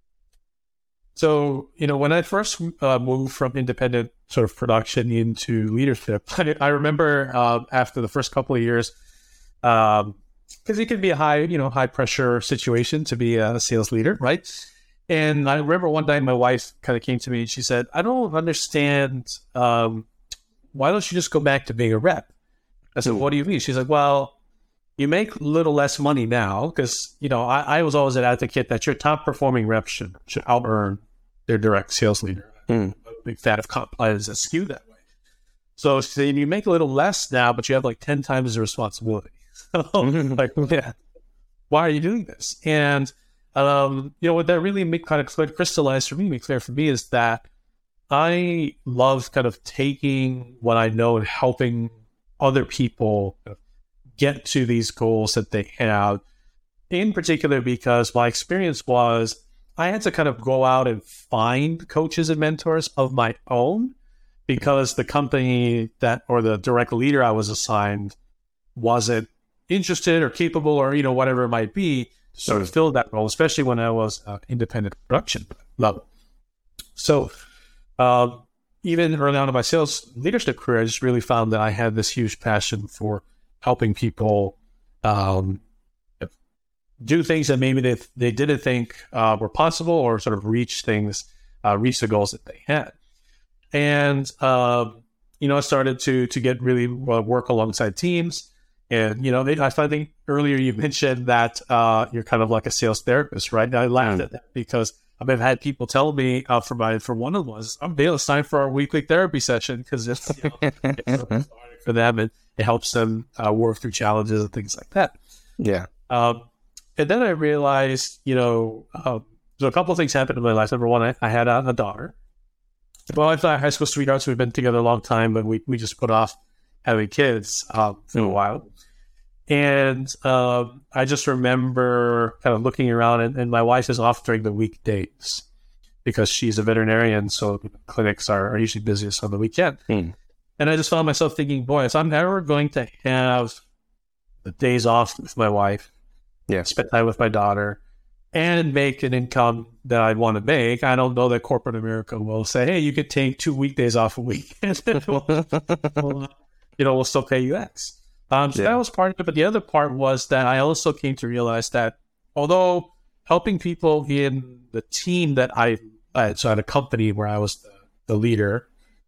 So, you know, when I first uh, moved from independent sort of production into leadership, I remember uh, after the first couple of years, um, because it can be a high, you know, high pressure situation to be a sales leader, right? And I remember one night my wife kind of came to me and she said, I don't understand. Um, why don't you just go back to being a rep? I said, what do you mean? She's like, well, you make a little less money now because, you know, I, I was always an advocate that your top performing reps should, should out earn their direct sales leader. Mm. I'm a big fan of comp plans that skew that way. So she said, you make a little less now, but you have like ten times the responsibility. So, like, yeah, why are you doing this? And, um, you know, what that really make kind of crystallized for me, make clear for me, is that I love kind of taking what I know and helping other people get to these goals that they have. In particular, because my experience was I had to kind of go out and find coaches and mentors of my own, because the company that, or the direct leader I was assigned, wasn't interested or capable, or, you know, whatever it might be, to sort of fill that role, especially when I was uh, independent production level. So um, even early on in my sales leadership career, I just really found that I had this huge passion for helping people um, do things that maybe they they didn't think uh, were possible, or sort of reach things, uh, reach the goals that they had. And uh, you know, I started to to get really uh, work alongside teams. And, you know, they, I think earlier you mentioned that uh, you're kind of like a sales therapist, right? And I laughed at that because I've had people tell me uh, for my for one of them was, I'm Dale, it's time for our weekly therapy session, because it's, you know, it's for them, and it helps them uh, work through challenges and things like that. Yeah. Um, and then I realized, you know, uh, so a couple of things happened in my life. Number one, I, I had a, a daughter, well, I thought high school sweethearts. We've been together a long time, but we, we just put off having kids um, for a while. And um, I just remember kind of looking around, and, and my wife is off during the weekdays because she's a veterinarian, so clinics are, are usually busiest on the weekend. Mm. And I just found myself thinking, boy, if I'm ever going to have the days off with my wife, yeah, spend time with my daughter, and make an income that I'd want to make, I don't know that corporate America will say, hey, you could take two weekdays off a week. we'll, we'll, you know, we'll still pay you X. Um, so yeah. That was part of it. But the other part was that I also came to realize that although helping people in the team that I, I so at a company where I was the, the leader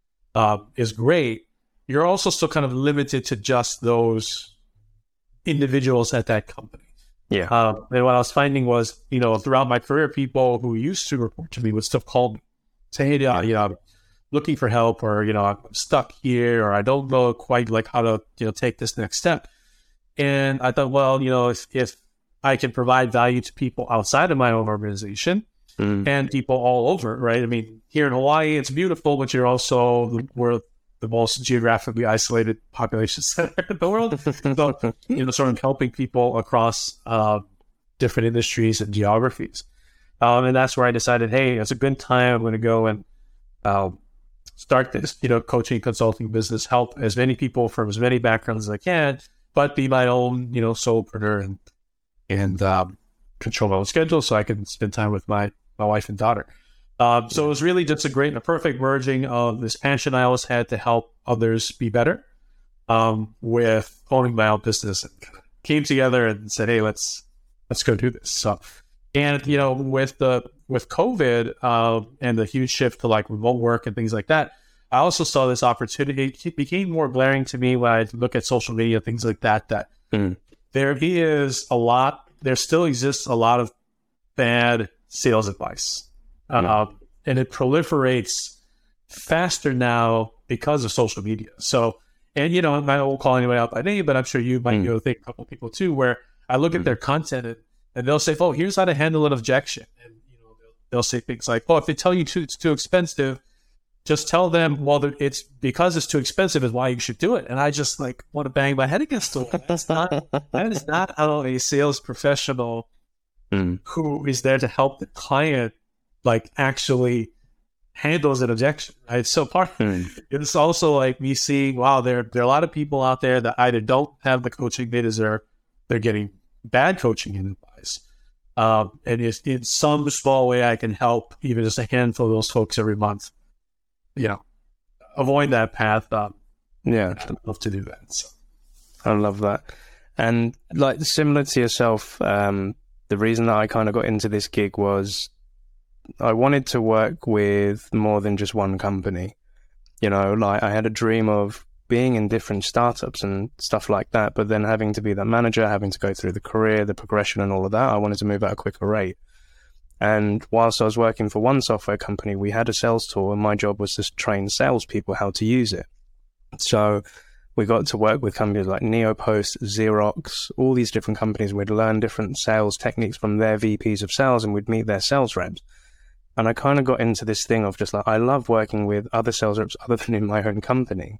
um, is great, you're also still kind of limited to just those individuals at that company. Yeah. Um, and what I was finding was, you know, throughout my career, people who used to report to me would still call me, say, hey, yeah, you know, I'm looking for help, or, you know, I'm stuck here, or I don't know quite like how to, you know, take this next step. And I thought, well, you know, if, if I can provide value to people outside of my own organization mm. and people all over, right? I mean, here in Hawaii, it's beautiful, but you're also, we're the most geographically isolated population center in the world. So, you know, sort of helping people across uh, different industries and geographies. Um, and that's where I decided, hey, it's a good time. I'm going to go and uh, start this, you know, coaching, consulting business, help as many people from as many backgrounds as I can, but be my own, you know, solopreneur and, and um, control my own schedule so I can spend time with my, my wife and daughter. Um, so it was really just a great and a perfect merging of this passion I always had to help others be better um, with owning my own business, and came together and said, hey, let's let's go do this. So, and, you know, with the with COVID uh, and the huge shift to like remote work and things like that, I also saw this opportunity. It became more glaring to me when I look at social media, things like that, that mm. there is a lot, there still exists a lot of bad sales advice. Uh, mm. And it proliferates faster now because of social media. So, and, you know, I won't call anyone out by name, but I'm sure you might mm. know, think a couple of people too, where I look mm. at their content and, and they'll say, oh, here's how to handle an objection. And, you know, they'll, they'll say things like, oh, if they tell you too, it's too expensive, just tell them, well, it's because it's too expensive is why you should do it. And I just like want to bang my head against the wall. That's not, that is not how a sales professional mm. who is there to help the client like actually handles an objection, right? So part mm. it's also like me seeing, wow, there there are a lot of people out there that either don't have the coaching they deserve, they're getting bad coaching and advice, um, and if in some small way I can help even just a handful of those folks every month, you know, avoid that path. Um, yeah, I'd love to do that. So. I love that, and like similar to yourself, um, the reason that I kind of got into this gig was I wanted to work with more than just one company. You know, like I had a dream of being in different startups and stuff like that, but then having to be that manager, having to go through the career, the progression and all of that, I wanted to move at a quicker rate. And whilst I was working for one software company, we had a sales tool, and my job was to train salespeople how to use it. So we got to work with companies like Neopost, Xerox, all these different companies. We'd learn different sales techniques from their V Ps of sales, and we'd meet their sales reps. And I kind of got into this thing of just like, I love working with other sales reps other than in my own company.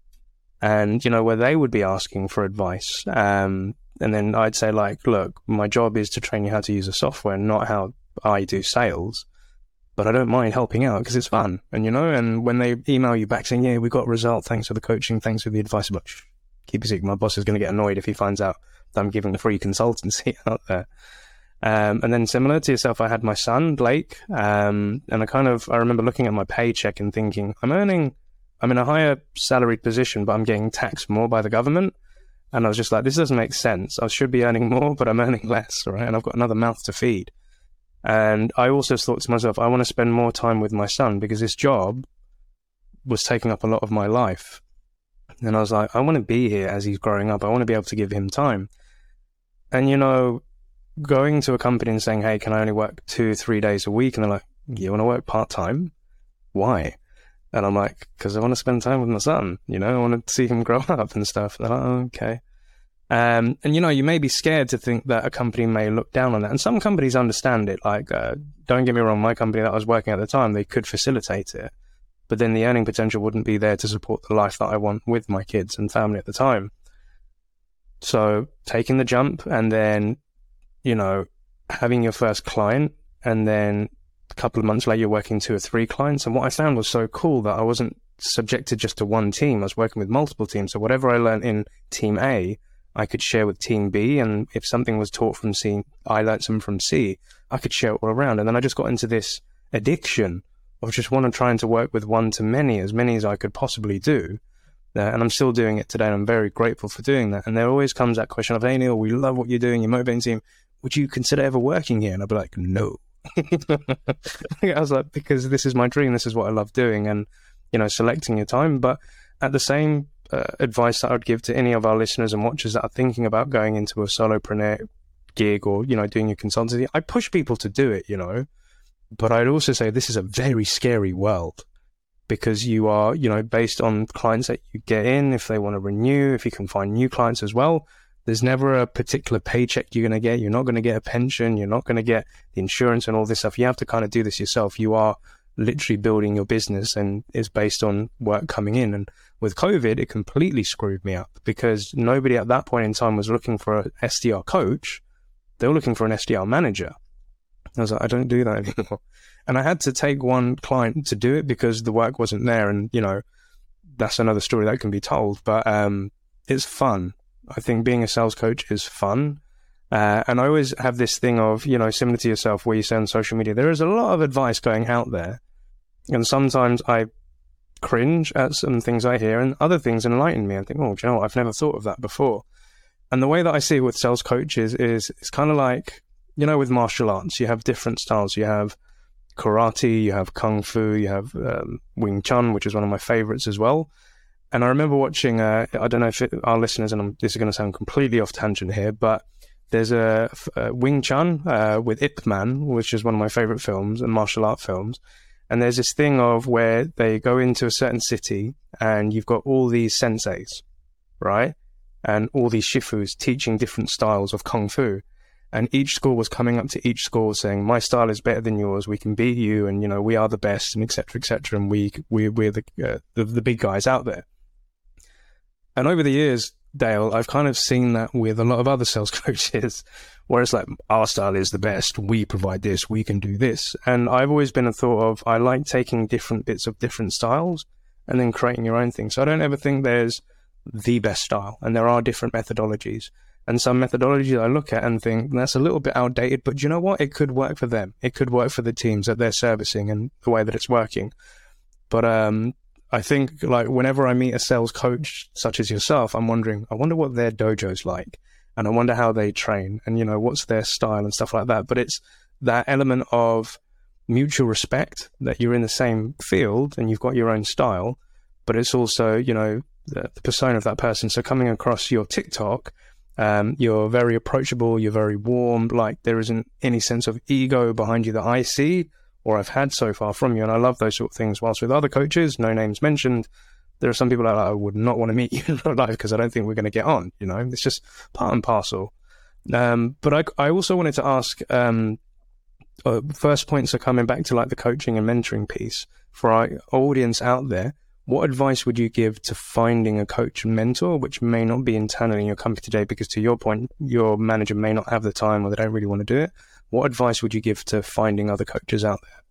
And, you know, where they would be asking for advice. Um, and then I'd say like, look, my job is to train you how to use a software, not how I do sales. But I don't mind helping out because it's fun. And, you know, and when they email you back saying, yeah, we got a result, thanks for the coaching, thanks for the advice, I'm like, shh, keep it secret. My boss is going to get annoyed if he finds out that I'm giving the free consultancy out there. Um, and then similar to yourself, I had my son, Blake, um, and I kind of, I remember looking at my paycheck and thinking, I'm earning, I'm in a higher salaried position, but I'm getting taxed more by the government. And I was just like, this doesn't make sense. I should be earning more, but I'm earning less, right? And I've got another mouth to feed. And I also thought to myself, I want to spend more time with my son because this job was taking up a lot of my life. And I was like, I want to be here as he's growing up. I want to be able to give him time. And, you know, going to a company and saying, hey, can I only work two, three days a week? And they're like, you want to work part-time? Why? And I'm like, because I want to spend time with my son. You know, I want to see him grow up and stuff. They're like, oh, okay. Um, and, you know, you may be scared to think that a company may look down on that. And some companies understand it. Like, uh, don't get me wrong, my company that I was working at the time, they could facilitate it. but then the earning potential wouldn't be there to support the life that I want with my kids and family at the time. So taking the jump and then, you know, having your first client, and then a couple of months later you're working two or three clients. And what I found was so cool that I wasn't subjected just to one team. I was working with multiple teams. So whatever I learned in team A, I could share with team B. And if something was taught from C, I learned something from C, I could share it all around. And then I just got into this addiction of just want to trying to work with one to many, as many as I could possibly do. Uh, and I'm still doing it today, and I'm very grateful for doing that. And there always comes that question of, hey, Neil, we love what you're doing, you're motivating the team. Would you consider ever working here? And I'd be like, no. I was like, because this is my dream. This is what I love doing, and, you know, selecting your time. But at the same uh, advice that I would give to any of our listeners and watchers that are thinking about going into a solopreneur gig or, you know, doing your consultancy, I push people to do it, you know, but I'd also say this is a very scary world, because you are, you know, based on clients that you get in, if they want to renew, if you can find new clients as well, there's never a particular paycheck you're going to get. You're not going to get a pension. You're not going to get the insurance and all this stuff. You have to kind of do this yourself. You are literally building your business, and it's based on work coming in. And with COVID, it completely screwed me up, because nobody at that point in time was looking for an S D R coach. They were looking for an S D R manager. I was like, I don't do that anymore. And I had to take one client to do it because the work wasn't there. And, you know, that's another story that can be told. But um, it's fun. I think being a sales coach is fun. Uh, and I always have this thing of, you know, similar to yourself, where you say on social media, there is a lot of advice going out there. And sometimes I cringe at some things I hear, and other things enlighten me. I think, oh, do you know what? I've never thought of that before. And the way that I see it with sales coaches is it's kind of like, you know, with martial arts, you have different styles. You have karate, you have kung fu, you have um, Wing Chun, which is one of my favorites as well. And I remember watching, uh, I don't know if it, our listeners, and I'm, this is going to sound completely off tangent here, but there's a, a Wing Chun uh, with Ip Man, which is one of my favorite films and martial art films. And there's this thing of where they go into a certain city and you've got all these senseis, right? And all these shifus teaching different styles of kung fu. And each school was coming up to each school saying, my style is better than yours. We can beat you. And, you know, we are the best, and et cetera, et cetera. And we, we, we're the, uh, the, the big guys out there. And over the years, Dale, I've kind of seen that with a lot of other sales coaches, where it's like, our style is the best. We provide this. We can do this. And I've always been a thought of, I like taking different bits of different styles and then creating your own thing. So I don't ever think there's the best style, and there are different methodologies. And some methodologies I look at and think that's a little bit outdated, but you know what? It could work for them. It could work for the teams that they're servicing and the way that it's working. But um, I think, like, whenever I meet a sales coach such as yourself, I'm wondering, I wonder what their dojo's like, and I wonder how they train, and, you know, what's their style and stuff like that. But it's that element of mutual respect, that you're in the same field and you've got your own style, but it's also, you know, the, the persona of that person. So coming across your TikTok, Um, you're very approachable, you're very warm, like there isn't any sense of ego behind you that I see or I've had so far from you. And I love those sort of things. Whilst with other coaches, no names mentioned, there are some people that I would not want to meet you in real life because I don't think we're going to get on, you know, it's just part and parcel. Um, but I, I also wanted to ask, um, uh, first points are coming back to like the coaching and mentoring piece for our audience out there. What advice would you give to finding a coach and mentor, which may not be internal in your company today, because to your point, your manager may not have the time or they don't really want to do it? What advice would you give to finding other coaches out there?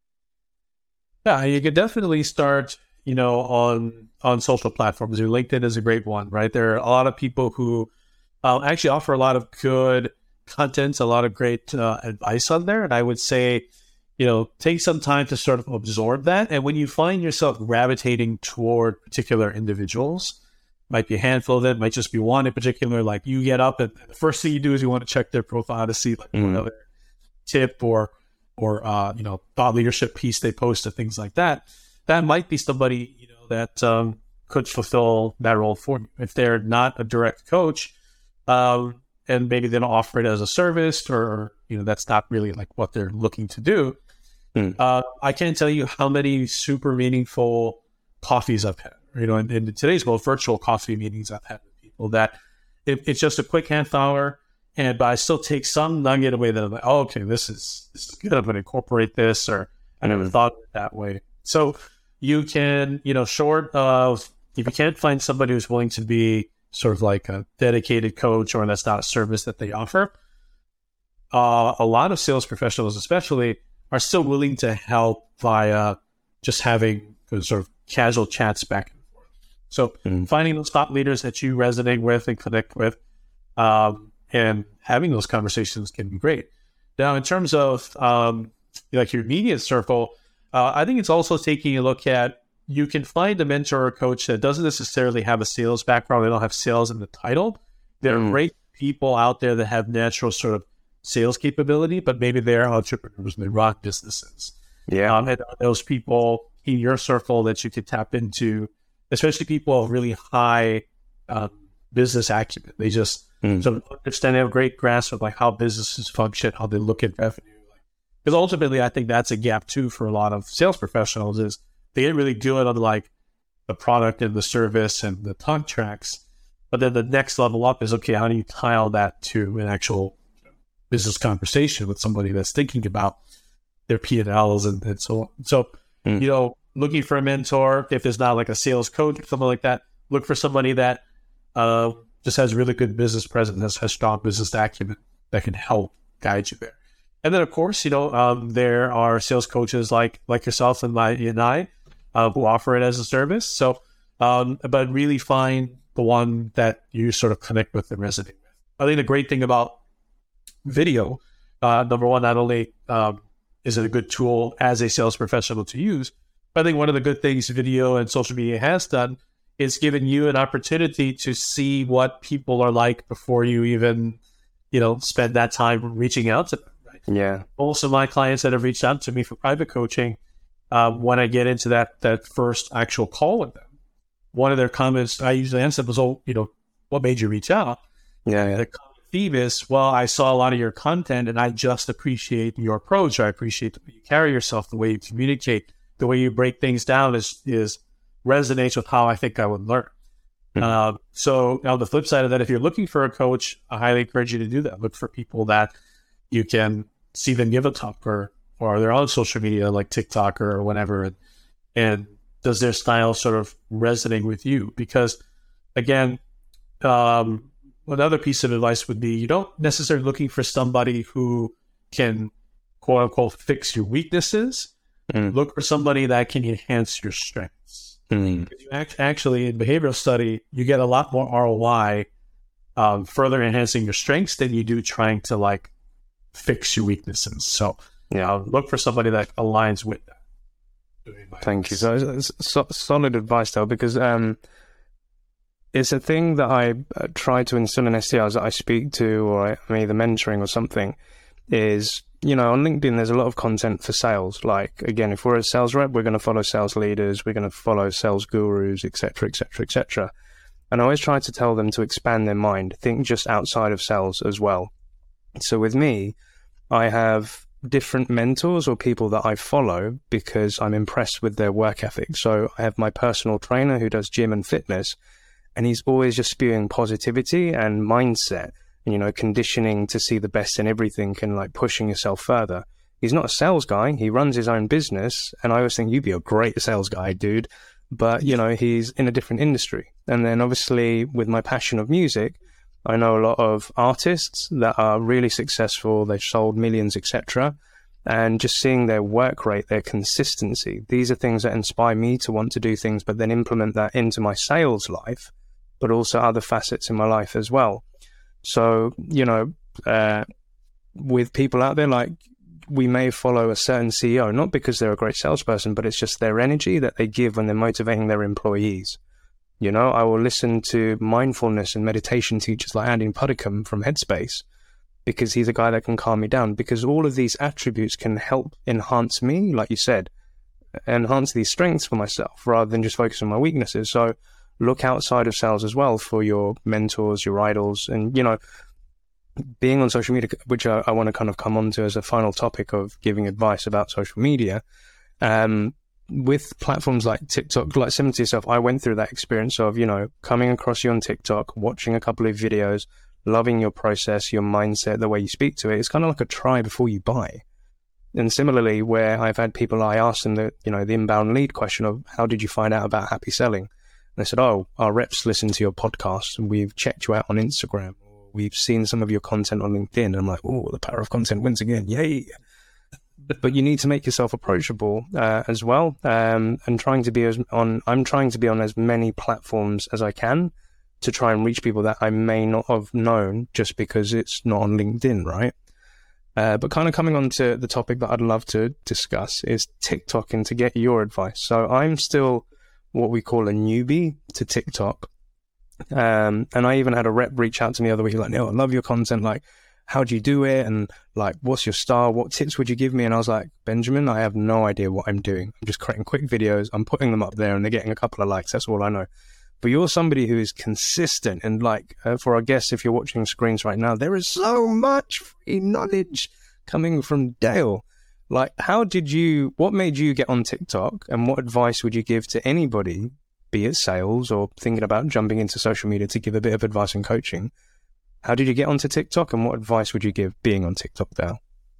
Yeah, you could definitely start, you know, on, on social platforms. Your LinkedIn is a great one, right? There are a lot of people who uh, actually offer a lot of good content, a lot of great uh, advice on there. And I would say, you know, take some time to sort of absorb that. And when you find yourself gravitating toward particular individuals, might be a handful of them, might just be one in particular, like you get up and the first thing you do is you want to check their profile to see like mm-hmm. another tip or, or, uh, you know, thought leadership piece they post or things like that. That might be somebody, you know, that um, could fulfill that role for you. If they're not a direct coach, um, and maybe they don't offer it as a service, or, you know, that's not really like what they're looking to do. Mm. Uh, I can't tell you how many super meaningful coffees I've had, you know, in, in today's world, virtual coffee meetings I've had with people that it, it's just a quick half hour, and but I still take some nugget away that I'm like, oh, okay, this is, this is good. I'm going to incorporate this, or I never thought of it that way. So you can, you know, short of, if you can't find somebody who's willing to be sort of like a dedicated coach, or that's not a service that they offer, uh, a lot of sales professionals especially are still willing to help via just having sort of casual chats back and forth. So mm. finding those thought leaders that you resonate with and connect with, um, and having those conversations can be great. Now, in terms of um, like your immediate circle, uh, I think it's also taking a look at, you can find a mentor or coach that doesn't necessarily have a sales background. They don't have sales in the title. There are great people out there that have natural sort of sales capability, but maybe they're entrepreneurs and they run businesses. Yeah. Um, and those people in your circle that you could tap into, especially people of really high um, business acumen. They just mm. sort of understand, they have a great grasp of like how businesses function, how they look at revenue. Because ultimately, I think that's a gap too for a lot of sales professionals, is they get really good on like the product and the service and the talk tracks. But then the next level up is, okay, how do you tie all that to an actual business conversation with somebody that's thinking about their P and L's and, and so on. So, mm. you know, looking for a mentor, if there's not like a sales coach or something like that, look for somebody that uh, just has really good business presence, has, has strong business acumen that can help guide you there. And then, of course, you know, um, there are sales coaches like like yourself and, my, and I uh, who offer it as a service. So, um, but really find the one that you sort of connect with and resonate with. I think the great thing about video, uh, number one, not only um, is it a good tool as a sales professional to use, but I think one of the good things video and social media has done is given you an opportunity to see what people are like before you even, you know, spend that time reaching out to them. Yeah. Also, my clients that have reached out to me for private coaching, um, when I get into that that first actual call with them, one of their comments I usually answer was, "Oh, you know, what made you reach out?" Yeah, yeah. The common theme is, "Well, I saw a lot of your content, and I just appreciate your approach. I appreciate the way you carry yourself, the way you communicate, the way you break things down is is resonates with how I think I would learn." Mm-hmm. Uh, so, on the flip side of that, if you're looking for a coach, I highly encourage you to do that. Look for people that you can see them give a talk, or or they're on social media like TikTok or whatever, and, and does their style sort of resonate with you? Because again, um, another piece of advice would be, you don't necessarily looking for somebody who can quote unquote fix your weaknesses. Mm. Look for somebody that can enhance your strengths. Mm. You act- actually, in behavioral study, you get a lot more R O I um, further enhancing your strengths than you do trying to like fix your weaknesses. So, yeah, I'll look for somebody that aligns with that. Thank you. So, it's, so solid advice, though, because um, it's a thing that I uh, try to instill in S D Rs that I speak to, or I'm either mentoring or something, is, you know, on LinkedIn, there's a lot of content for sales. Like, again, if we're a sales rep, we're going to follow sales leaders, we're going to follow sales gurus, et cetera, et cetera, et cetera. And I always try to tell them to expand their mind, think just outside of sales as well. So with me, I have different mentors or people that I follow because I'm impressed with their work ethic. So I have my personal trainer who does gym and fitness, and he's always just spewing positivity and mindset, and, you know, conditioning to see the best in everything and like pushing yourself further. He's not a sales guy. He runs his own business. And I always think you'd be a great sales guy, dude. But, you know, he's in a different industry. And then obviously with my passion of music, I know a lot of artists that are really successful. They've sold millions, et cetera. And just seeing their work rate, their consistency, these are things that inspire me to want to do things, but then implement that into my sales life, but also other facets in my life as well. So, you know, uh, with people out there, like we may follow a certain C E O, not because they're a great salesperson, but it's just their energy that they give when they're motivating their employees. You know, I will listen to mindfulness and meditation teachers like Andy Puddicombe from Headspace because he's a guy that can calm me down, because all of these attributes can help enhance me, like you said, enhance these strengths for myself rather than just focus on my weaknesses. So look outside of sales as well for your mentors, your idols, and, you know, being on social media, which I, I want to kind of come on to as a final topic of giving advice about social media. Um, with platforms like TikTok, like similar to yourself, I went through that experience of, you know, coming across you on TikTok, watching a couple of videos, loving your process, your mindset, the way you speak to it. It's kind of like a try before you buy. And similarly, where I've had people, I asked them the, you know, the inbound lead question of how did you find out about Happy Selling? And they said, oh, our reps listen to your podcast and we've checked you out on Instagram. Or we've seen some of your content on LinkedIn. And I'm like, oh, the power of content wins again. Yay. But you need to make yourself approachable uh, as well. Um, and trying to be as on, I'm trying to be on as many platforms as I can to try and reach people that I may not have known just because it's not on LinkedIn, right? Uh, but kind of coming on to the topic that I'd love to discuss is TikTok and to get your advice. So I'm still what we call a newbie to TikTok. Um, and I even had a rep reach out to me the other week, like, Neil, I love your content. Like, how do you do it? And like, what's your style? What tips would you give me? And I was like, Benjamin, I have no idea what I'm doing. I'm just creating quick videos. I'm putting them up there and they're getting a couple of likes. That's all I know. But you're somebody who is consistent. And like, uh, for our guests, if you're watching screens right now, there is so much free knowledge coming from Dale. Like, how did you, what made you get on TikTok? And what advice would you give to anybody, be it sales or thinking about jumping into social media to give a bit of advice and coaching? How did you get onto TikTok and what advice would you give being on TikTok, Dale?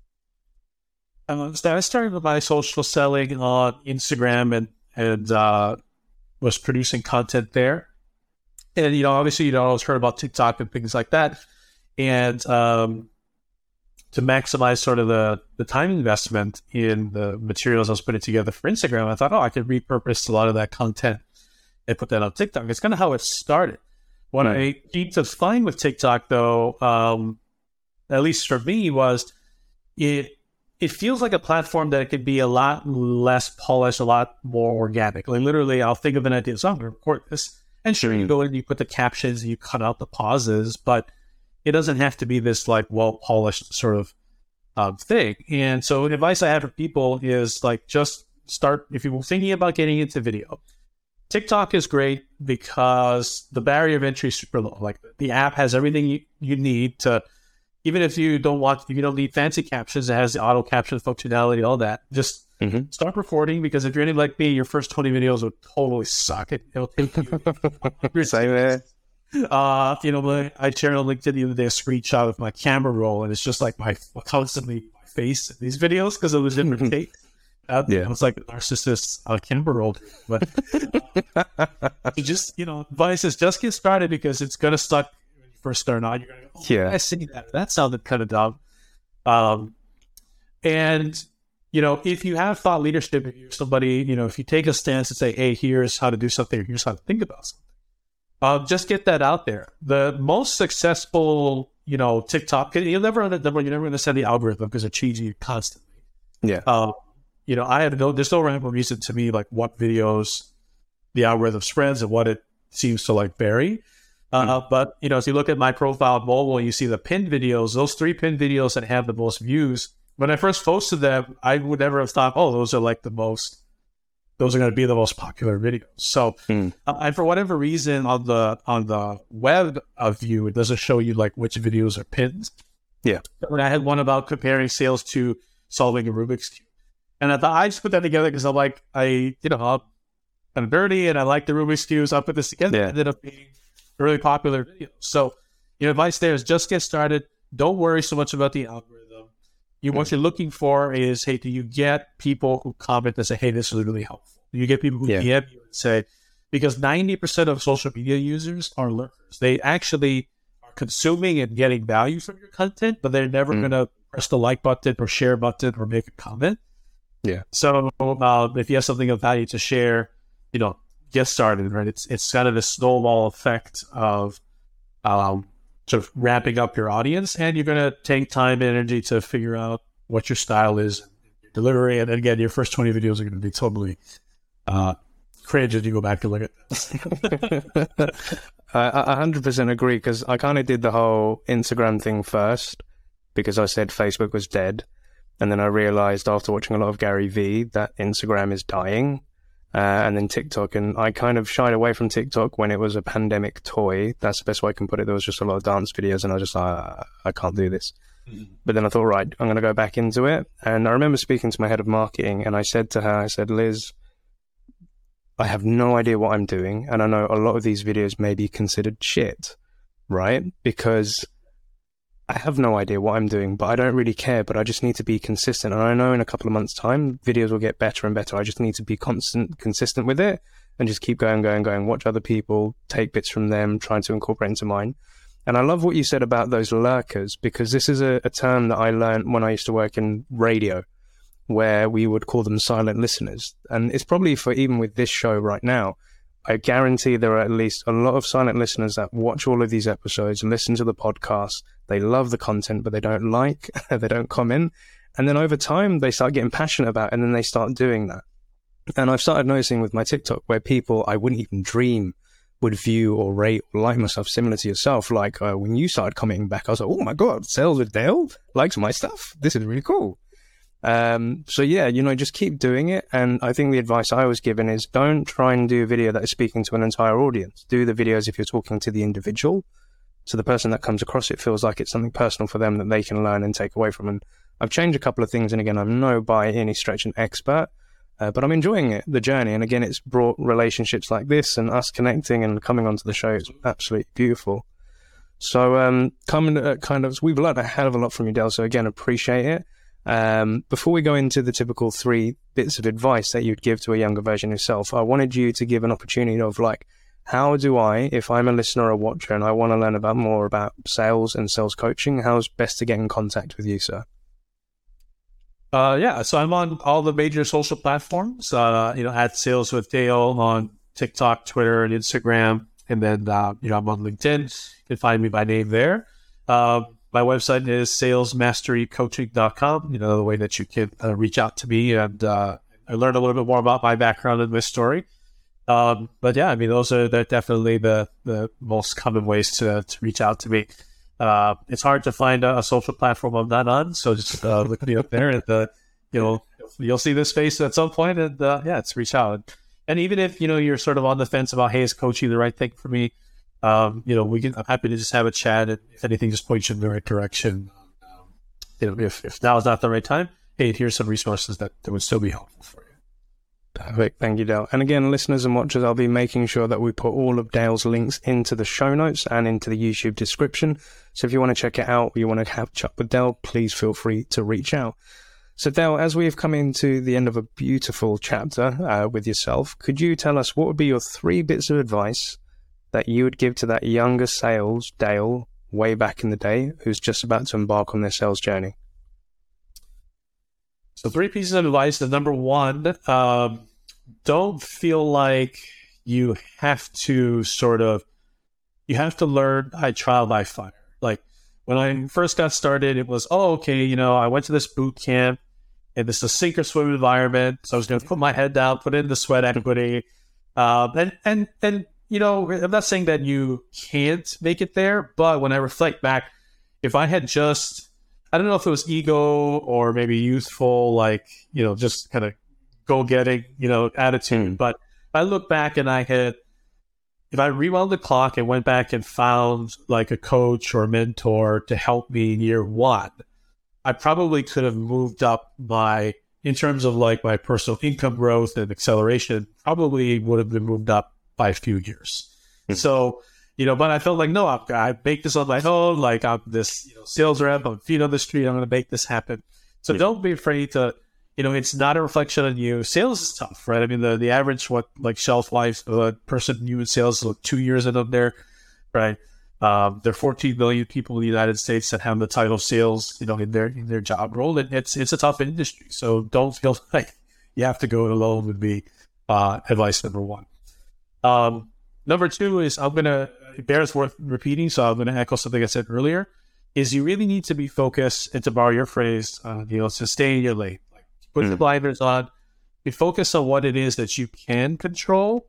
Um, so I started with my social selling on Instagram and, and, uh, was producing content there. And, you know, obviously, you know, I always heard about TikTok and things like that. And um, to maximize sort of the, the time investment in the materials I was putting together for Instagram, I thought, oh, I could repurpose a lot of that content and put that on TikTok. It's kind of how it started. What right. I came to find with TikTok, though, um, at least for me, was it it feels like a platform that it could be a lot less polished, a lot more organic. Like literally, I'll think of an idea, so I'm going to record this. And sure, mm. you go in and you put the captions and you cut out the pauses, but it doesn't have to be this like well-polished sort of um, thing. And so the advice I have for people is like, just start, if you're thinking about getting into video, TikTok is great because the barrier of entry is super low. Like the app has everything you, you need to, even if you don't want, if you don't need fancy captions, it has the auto caption functionality, all that. Just mm-hmm. start recording, because if you're anything like me, your first twenty videos will totally suck. It, it'll take you. Same man. Uh, you know, I shared on LinkedIn the other day a screenshot of my camera roll, and it's just like my constantly my face in these videos because it was different take. Uh, yeah, it's like a narcissist uh, camera roll. But uh, just, you know, advice is just get started, because it's gonna suck when you first start out. You're gonna go, oh, yeah, I see that. That sounded kind of dumb. Um, and you know, if you have thought leadership, if you're somebody, you know, if you take a stance and say, hey, here's how to do something, or here's how to think about something. Um, just get that out there. The most successful, you know, TikTok, you'll never, you're never going to send the algorithm because it cheats you constantly. Yeah. Um, you know, I have no, there's no rhyme or reason to me, like what videos the algorithm spreads and what it seems to like vary. Uh, mm. But, you know, if you look at my profile on mobile, you see the pinned videos, those three pinned videos that have the most views. When I first posted them, I would never have thought, oh, those are like the most, those are going to be the most popular videos. So, mm. uh, and for whatever reason, on the on the web of view, it doesn't show you like which videos are pinned. Yeah. When I had one about comparing sales to solving a Rubik's Cube, and I thought I just put that together because I'm like, I, you know, I'm dirty and I like the Rubik's Cubes. I'll put this together. Yeah. It ended up being a really popular video. So, your advice there is just get started. Don't worry so much about the algorithm. You, what you're looking for is, hey, do you get people who comment and say, hey, this is really helpful? Do you get people who yeah. D M you and say, because ninety percent of social media users are lurkers. They actually are consuming and getting value from your content, but they're never mm. going to press the like button or share button or make a comment. Yeah. So uh, if you have something of value to share, you know, get started, right? It's it's kind of this snowball effect of um, sort of ramping up your audience, and you're going to take time and energy to figure out what your style is, your delivery, and again, your first twenty videos are going to be totally uh, cringe as you go back and look at this. I one hundred percent agree, because I kind of did the whole Instagram thing first because I said Facebook was dead, and then I realized after watching a lot of Gary Vee that Instagram is dying. Uh, and then TikTok, and I kind of shied away from TikTok when it was a pandemic toy. That's the best way I can put it. There was just a lot of dance videos, and I was just like, uh, I can't do this. Mm-hmm. But then I thought, right, I'm going to go back into it. And I remember speaking to my head of marketing, and I said to her, I said, Liz, I have no idea what I'm doing, and I know a lot of these videos may be considered shit, right? Because I have no idea what I'm doing, but I don't really care, but I just need to be consistent. And I know in a couple of months' time, videos will get better and better. I just need to be constant, consistent with it and just keep going, going, going, watch other people, take bits from them, trying to incorporate into mine. And I love what you said about those lurkers, because this is a, a term that I learned when I used to work in radio, where we would call them silent listeners. And it's probably for even with this show right now, I guarantee there are at least a lot of silent listeners that watch all of these episodes and listen to the podcast. They love the content, but they don't like, they don't comment. And then over time, they start getting passionate about it, and then they start doing that. And I've started noticing with my TikTok where people I wouldn't even dream would view or rate or like myself, similar to yourself. Like uh, when you started commenting back, I was like, oh my God, Sales with Dale likes my stuff. This is really cool. Um, so yeah, you know, just keep doing it. And I think the advice I was given is don't try and do a video that is speaking to an entire audience. Do the videos if you're talking to the individual. So the person that comes across it feels like it's something personal for them that they can learn and take away from. And I've changed a couple of things. And again, I'm no by any stretch an expert, uh, but I'm enjoying it, the journey. And again, it's brought relationships like this and us connecting and coming onto the show. It's absolutely beautiful. So, um, coming uh, kind of, we've learned a hell of a lot from you, Dale. So again, appreciate it. Um, before we go into the typical three bits of advice that you'd give to a younger version of yourself, I wanted you to give an opportunity of like, how do I, if I'm a listener or a watcher and I want to learn about more about sales and sales coaching, how's best to get in contact with you, sir? Uh, yeah, so I'm on all the major social platforms, uh, you know, at Sales with Dale on TikTok, Twitter, and Instagram. And then, uh, you know, I'm on LinkedIn. You can find me by name there. Uh, My website is sales mastery coaching dot com, you know, the way that you can uh, reach out to me and uh, I learned a little bit more about my background and my story. Um, but yeah, I mean, those are definitely the, the most common ways to, to reach out to me. Uh, it's hard to find a, a social platform I'm not on, so just uh, look me up there and, uh, you know, you'll see this space at some point and uh, yeah, it's reach out. And even if, you know, you're sort of on the fence about, hey, is coaching the right thing for me? Um, you know, we can, I'm happy to just have a chat, and if anything, just point you in the right direction. Um, you know, if, if now is not the right time, hey, here's some resources that, that would still be helpful for you. Perfect. Thank you, Dale. And again, listeners and watchers, I'll be making sure that we put all of Dale's links into the show notes and into the YouTube description. So if you want to check it out or you want to catch up with Dale, please feel free to reach out. So Dale, as we have come into the end of a beautiful chapter uh, with yourself, could you tell us what would be your three bits of advice that you would give to that younger sales Dale way back in the day who's just about to embark on their sales journey? So three pieces of advice. The number one, um, don't feel like you have to sort of, you have to learn by trial by fire. Like when I first got started, it was, oh, okay, you know, I went to this boot camp and this is a sink or swim environment. So I was going to put my head down, put in the sweat equity. Um, and, and, and, you know, I'm not saying that you can't make it there, but when I reflect back, if I had just, I don't know if it was ego or maybe youthful, like, you know, just kind of go-getting, you know, attitude. Mm. But if I look back and I had, if I rewound the clock and went back and found like a coach or a mentor to help me in year one, I probably could have moved up my, in terms of like my personal income growth and acceleration, probably would have been moved up by a few years. Mm. So, you know, but I felt like, no, I've, I make this on my own. Like I'm this, you know, sales rep, I'm feet on the street. I'm going to make this happen. So yeah. Don't be afraid to, you know, it's not a reflection on you. Sales is tough, right? I mean, the, the average, what like shelf life of a person new in sales is like two years in up there, right? Um, there are fourteen million people in the United States that have the title of sales, you know, in their, in their job role. And it's, it's a tough industry. So don't feel like you have to go it alone would be, uh, advice number one. Um, number two is I'm going to, it bears worth repeating, so I'm going to echo something I said earlier, is you really need to be focused, and to borrow your phrase, uh, you know, to stay in your lane. Like, put mm. the blinders on, be focused on what it is that you can control,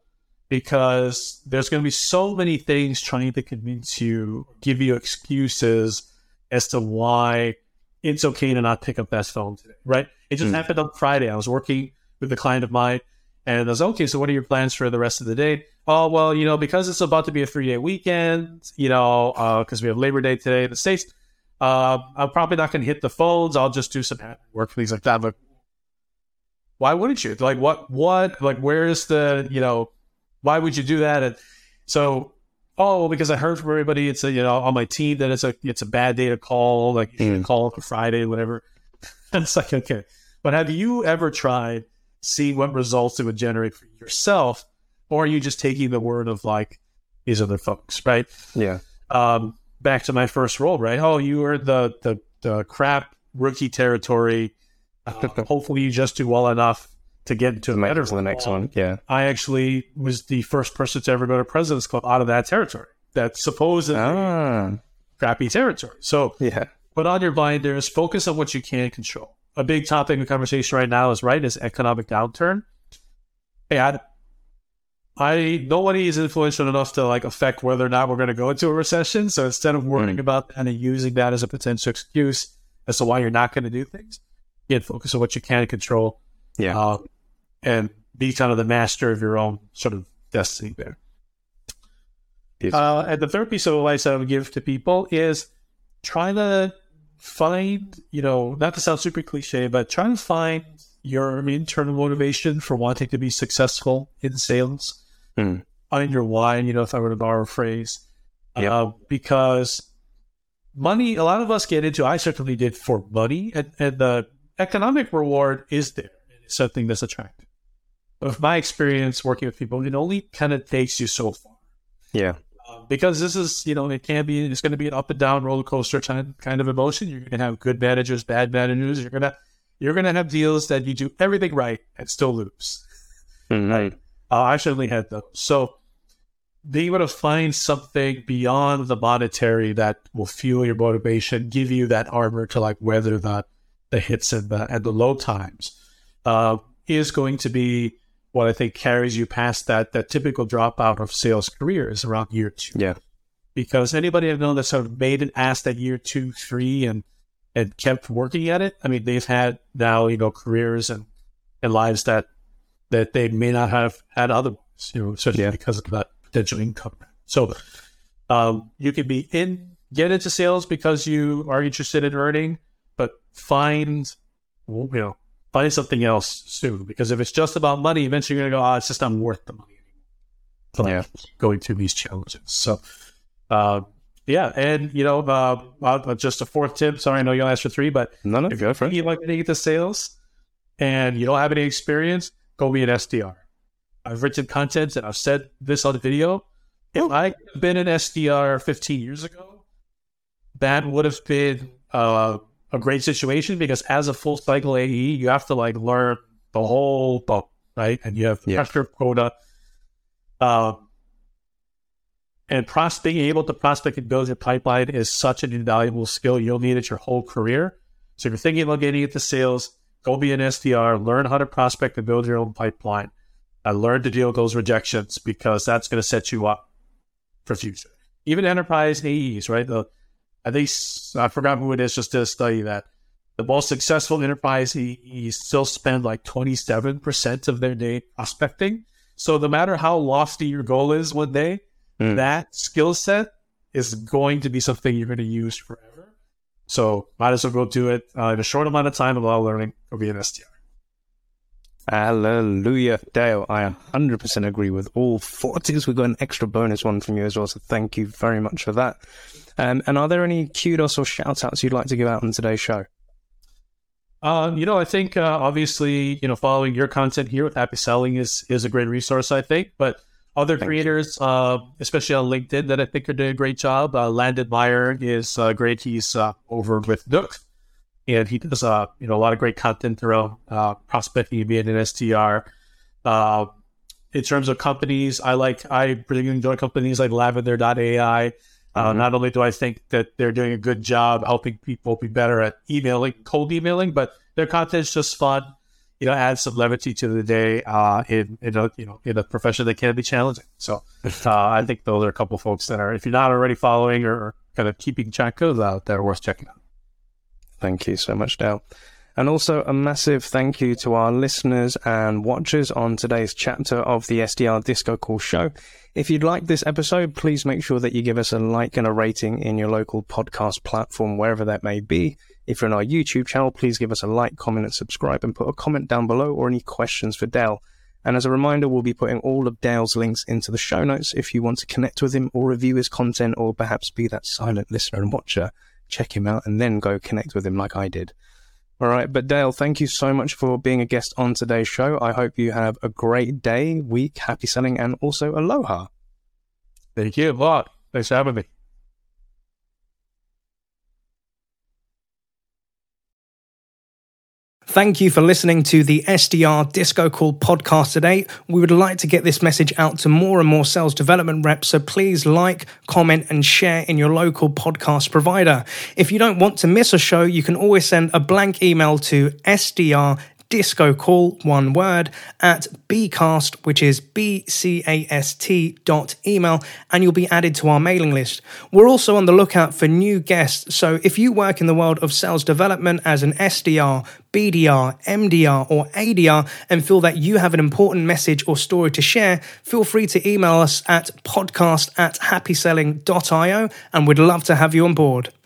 because there's going to be so many things trying to convince you, give you excuses as to why it's okay to not pick up that phone today, right? It just mm. happened on Friday. I was working with a client of mine, and I was, okay, so what are your plans for the rest of the day? Oh, well, you know, because it's about to be a three-day weekend, you know, because uh, we have Labor Day today in the States, uh, I'm probably not going to hit the phones. I'll just do some work, things like that. But why wouldn't you? Like, what, what, like, where is the, you know, why would you do that? And so oh, because I heard from everybody, it's a, you know, on my team that it's a, it's a bad day to call, like you should Mm. call for Friday, whatever. And it's like, okay. But have you ever tried seeing what results it would generate for yourself? Or are you just taking the word of like these other folks, right? Yeah. Um, back to my first role, right? Oh, you were the, the, the crap rookie territory. Uh, hopefully you just do well enough to get into a Make better it to the next one. Yeah. I actually was the first person to ever go to President's Club out of that territory. That's supposedly Ah. crappy territory. So Yeah. put on your blinders, focus on what you can control. A big topic of conversation right now is right is economic downturn. Hey, I, I nobody is influential enough to like affect whether or not we're going to go into a recession. So instead of worrying Mm. about that and using that as a potential excuse as to why you're not going to do things, again, focus on what you can control. Yeah. Um, and be kind of the master of your own sort of destiny there. Beautiful. Uh, and the third piece of advice I would give to people is try to find, you know, not to sound super cliche, but try to find your internal motivation for wanting to be successful in sales. Mm. Find your why, you know, if I were to borrow a phrase. Yep. Uh, because money, a lot of us get into, I certainly did for money, and, and the economic reward is there. It's something that's attractive. But with my experience working with people, it only kind of takes you so far. Yeah. Uh, because this is, you know, it can be, it's going to be an up and down roller coaster kind kind of emotion. You're going to have good managers, bad managers. You're going to, you're going to have deals that you do everything right and still lose. Mm. Uh, I certainly had those. So being able to find something beyond the monetary that will fuel your motivation, give you that armor to like weather the, the hits and the, and the low times, uh, is going to be what I think carries you past that that typical dropout of sales careers around year two. Yeah. Because anybody I've known that sort of made an ass at year two, three, and and kept working at it, I mean, they've had now, you know, careers and, and lives that that they may not have had otherwise, you know, especially Yeah. because of that potential income. So um, you can be in, get into sales because you are interested in earning, but find, you know, find something else soon. Because if it's just about money, eventually you're going to go, oh, it's just not worth the money anymore. Yeah. Going through these challenges. So, uh, yeah. And, you know, uh, uh, just a fourth tip. Sorry, I know you'll ask for three, but No, no, if go for you it. like to get to sales and you don't have any experience, go be an S D R. I've written content and I've said this on the video. If I had been an S D R fifteen years ago, that would have been uh, a great situation because as a full cycle A E, you have to like learn the whole boat, right? And you have Yeah. pressure quota. Um, and pros- being able to prospect and build your pipeline is such an invaluable skill you'll need it your whole career. So if you're thinking about getting into sales, go be an S D R, learn how to prospect and build your own pipeline, and learn to deal with those rejections because that's going to set you up for future. Even enterprise A Es, right? The, I think, I forgot who it is, just did a study that the most successful enterprise A Es still spend like twenty-seven percent of their day prospecting. So no matter how lofty your goal is one day, Mm. that skill set is going to be something you're going to use forever. So might as well go do it uh, in a short amount of time of a lot of learning or be an S D R. Hallelujah, Dale. I one hundred percent agree with all four tips. We've got an extra bonus one from you as well, so thank you very much for that. Um, and are there any kudos or shout-outs you'd like to give out on today's show? Um, you know, I think uh, obviously, you know, following your content here with Happy Selling is is a great resource, I think. But other Thank creators, uh, especially on LinkedIn, that I think are doing a great job. Uh, Landon Meyer is uh, great. He's uh, over with Nook, and he does uh, you know a lot of great content around uh, prospecting and being an S D R. Uh, in terms of companies, I like I really enjoy companies like Lavender dot A I. Uh, Mhm. Not only do I think that they're doing a good job helping people be better at emailing, cold emailing, but their content's just fun. You know, add some levity to the day uh, in in a you know in a profession that can be challenging. So uh, I think those are a couple folks that are, if you're not already following or kind of keeping track of that, that are worth checking out. Thank you so much, Dale. And also a massive thank you to our listeners and watchers on today's chapter of the S D R Disco Call show. If you'd like this episode, please make sure that you give us a like and a rating in your local podcast platform, wherever that may be. If you're on our YouTube channel, please give us a like, comment, and subscribe, and put a comment down below or any questions for Dale. And as a reminder, we'll be putting all of Dale's links into the show notes if you want to connect with him or review his content, or perhaps be that silent listener and watcher. Check him out and then go connect with him like I did. All right, but Dale, thank you so much for being a guest on today's show. I hope you have a great day, week, happy selling, and also aloha. Thank you a lot. Thanks for having me. Thank you for listening to the S D R Disco Call podcast today. We would like to get this message out to more and more sales development reps, so please like, comment, and share in your local podcast provider. If you don't want to miss a show, you can always send a blank email to S D R Disco Call, one word, at bcast, which is B C A S T dot email, and you'll be added to our mailing list. We're also on the lookout for new guests, so if you work in the world of sales development as an S D R, B D R, M D R, or A D R, and feel that you have an important message or story to share, feel free to email us at podcast at happy selling dot io, and we'd love to have you on board.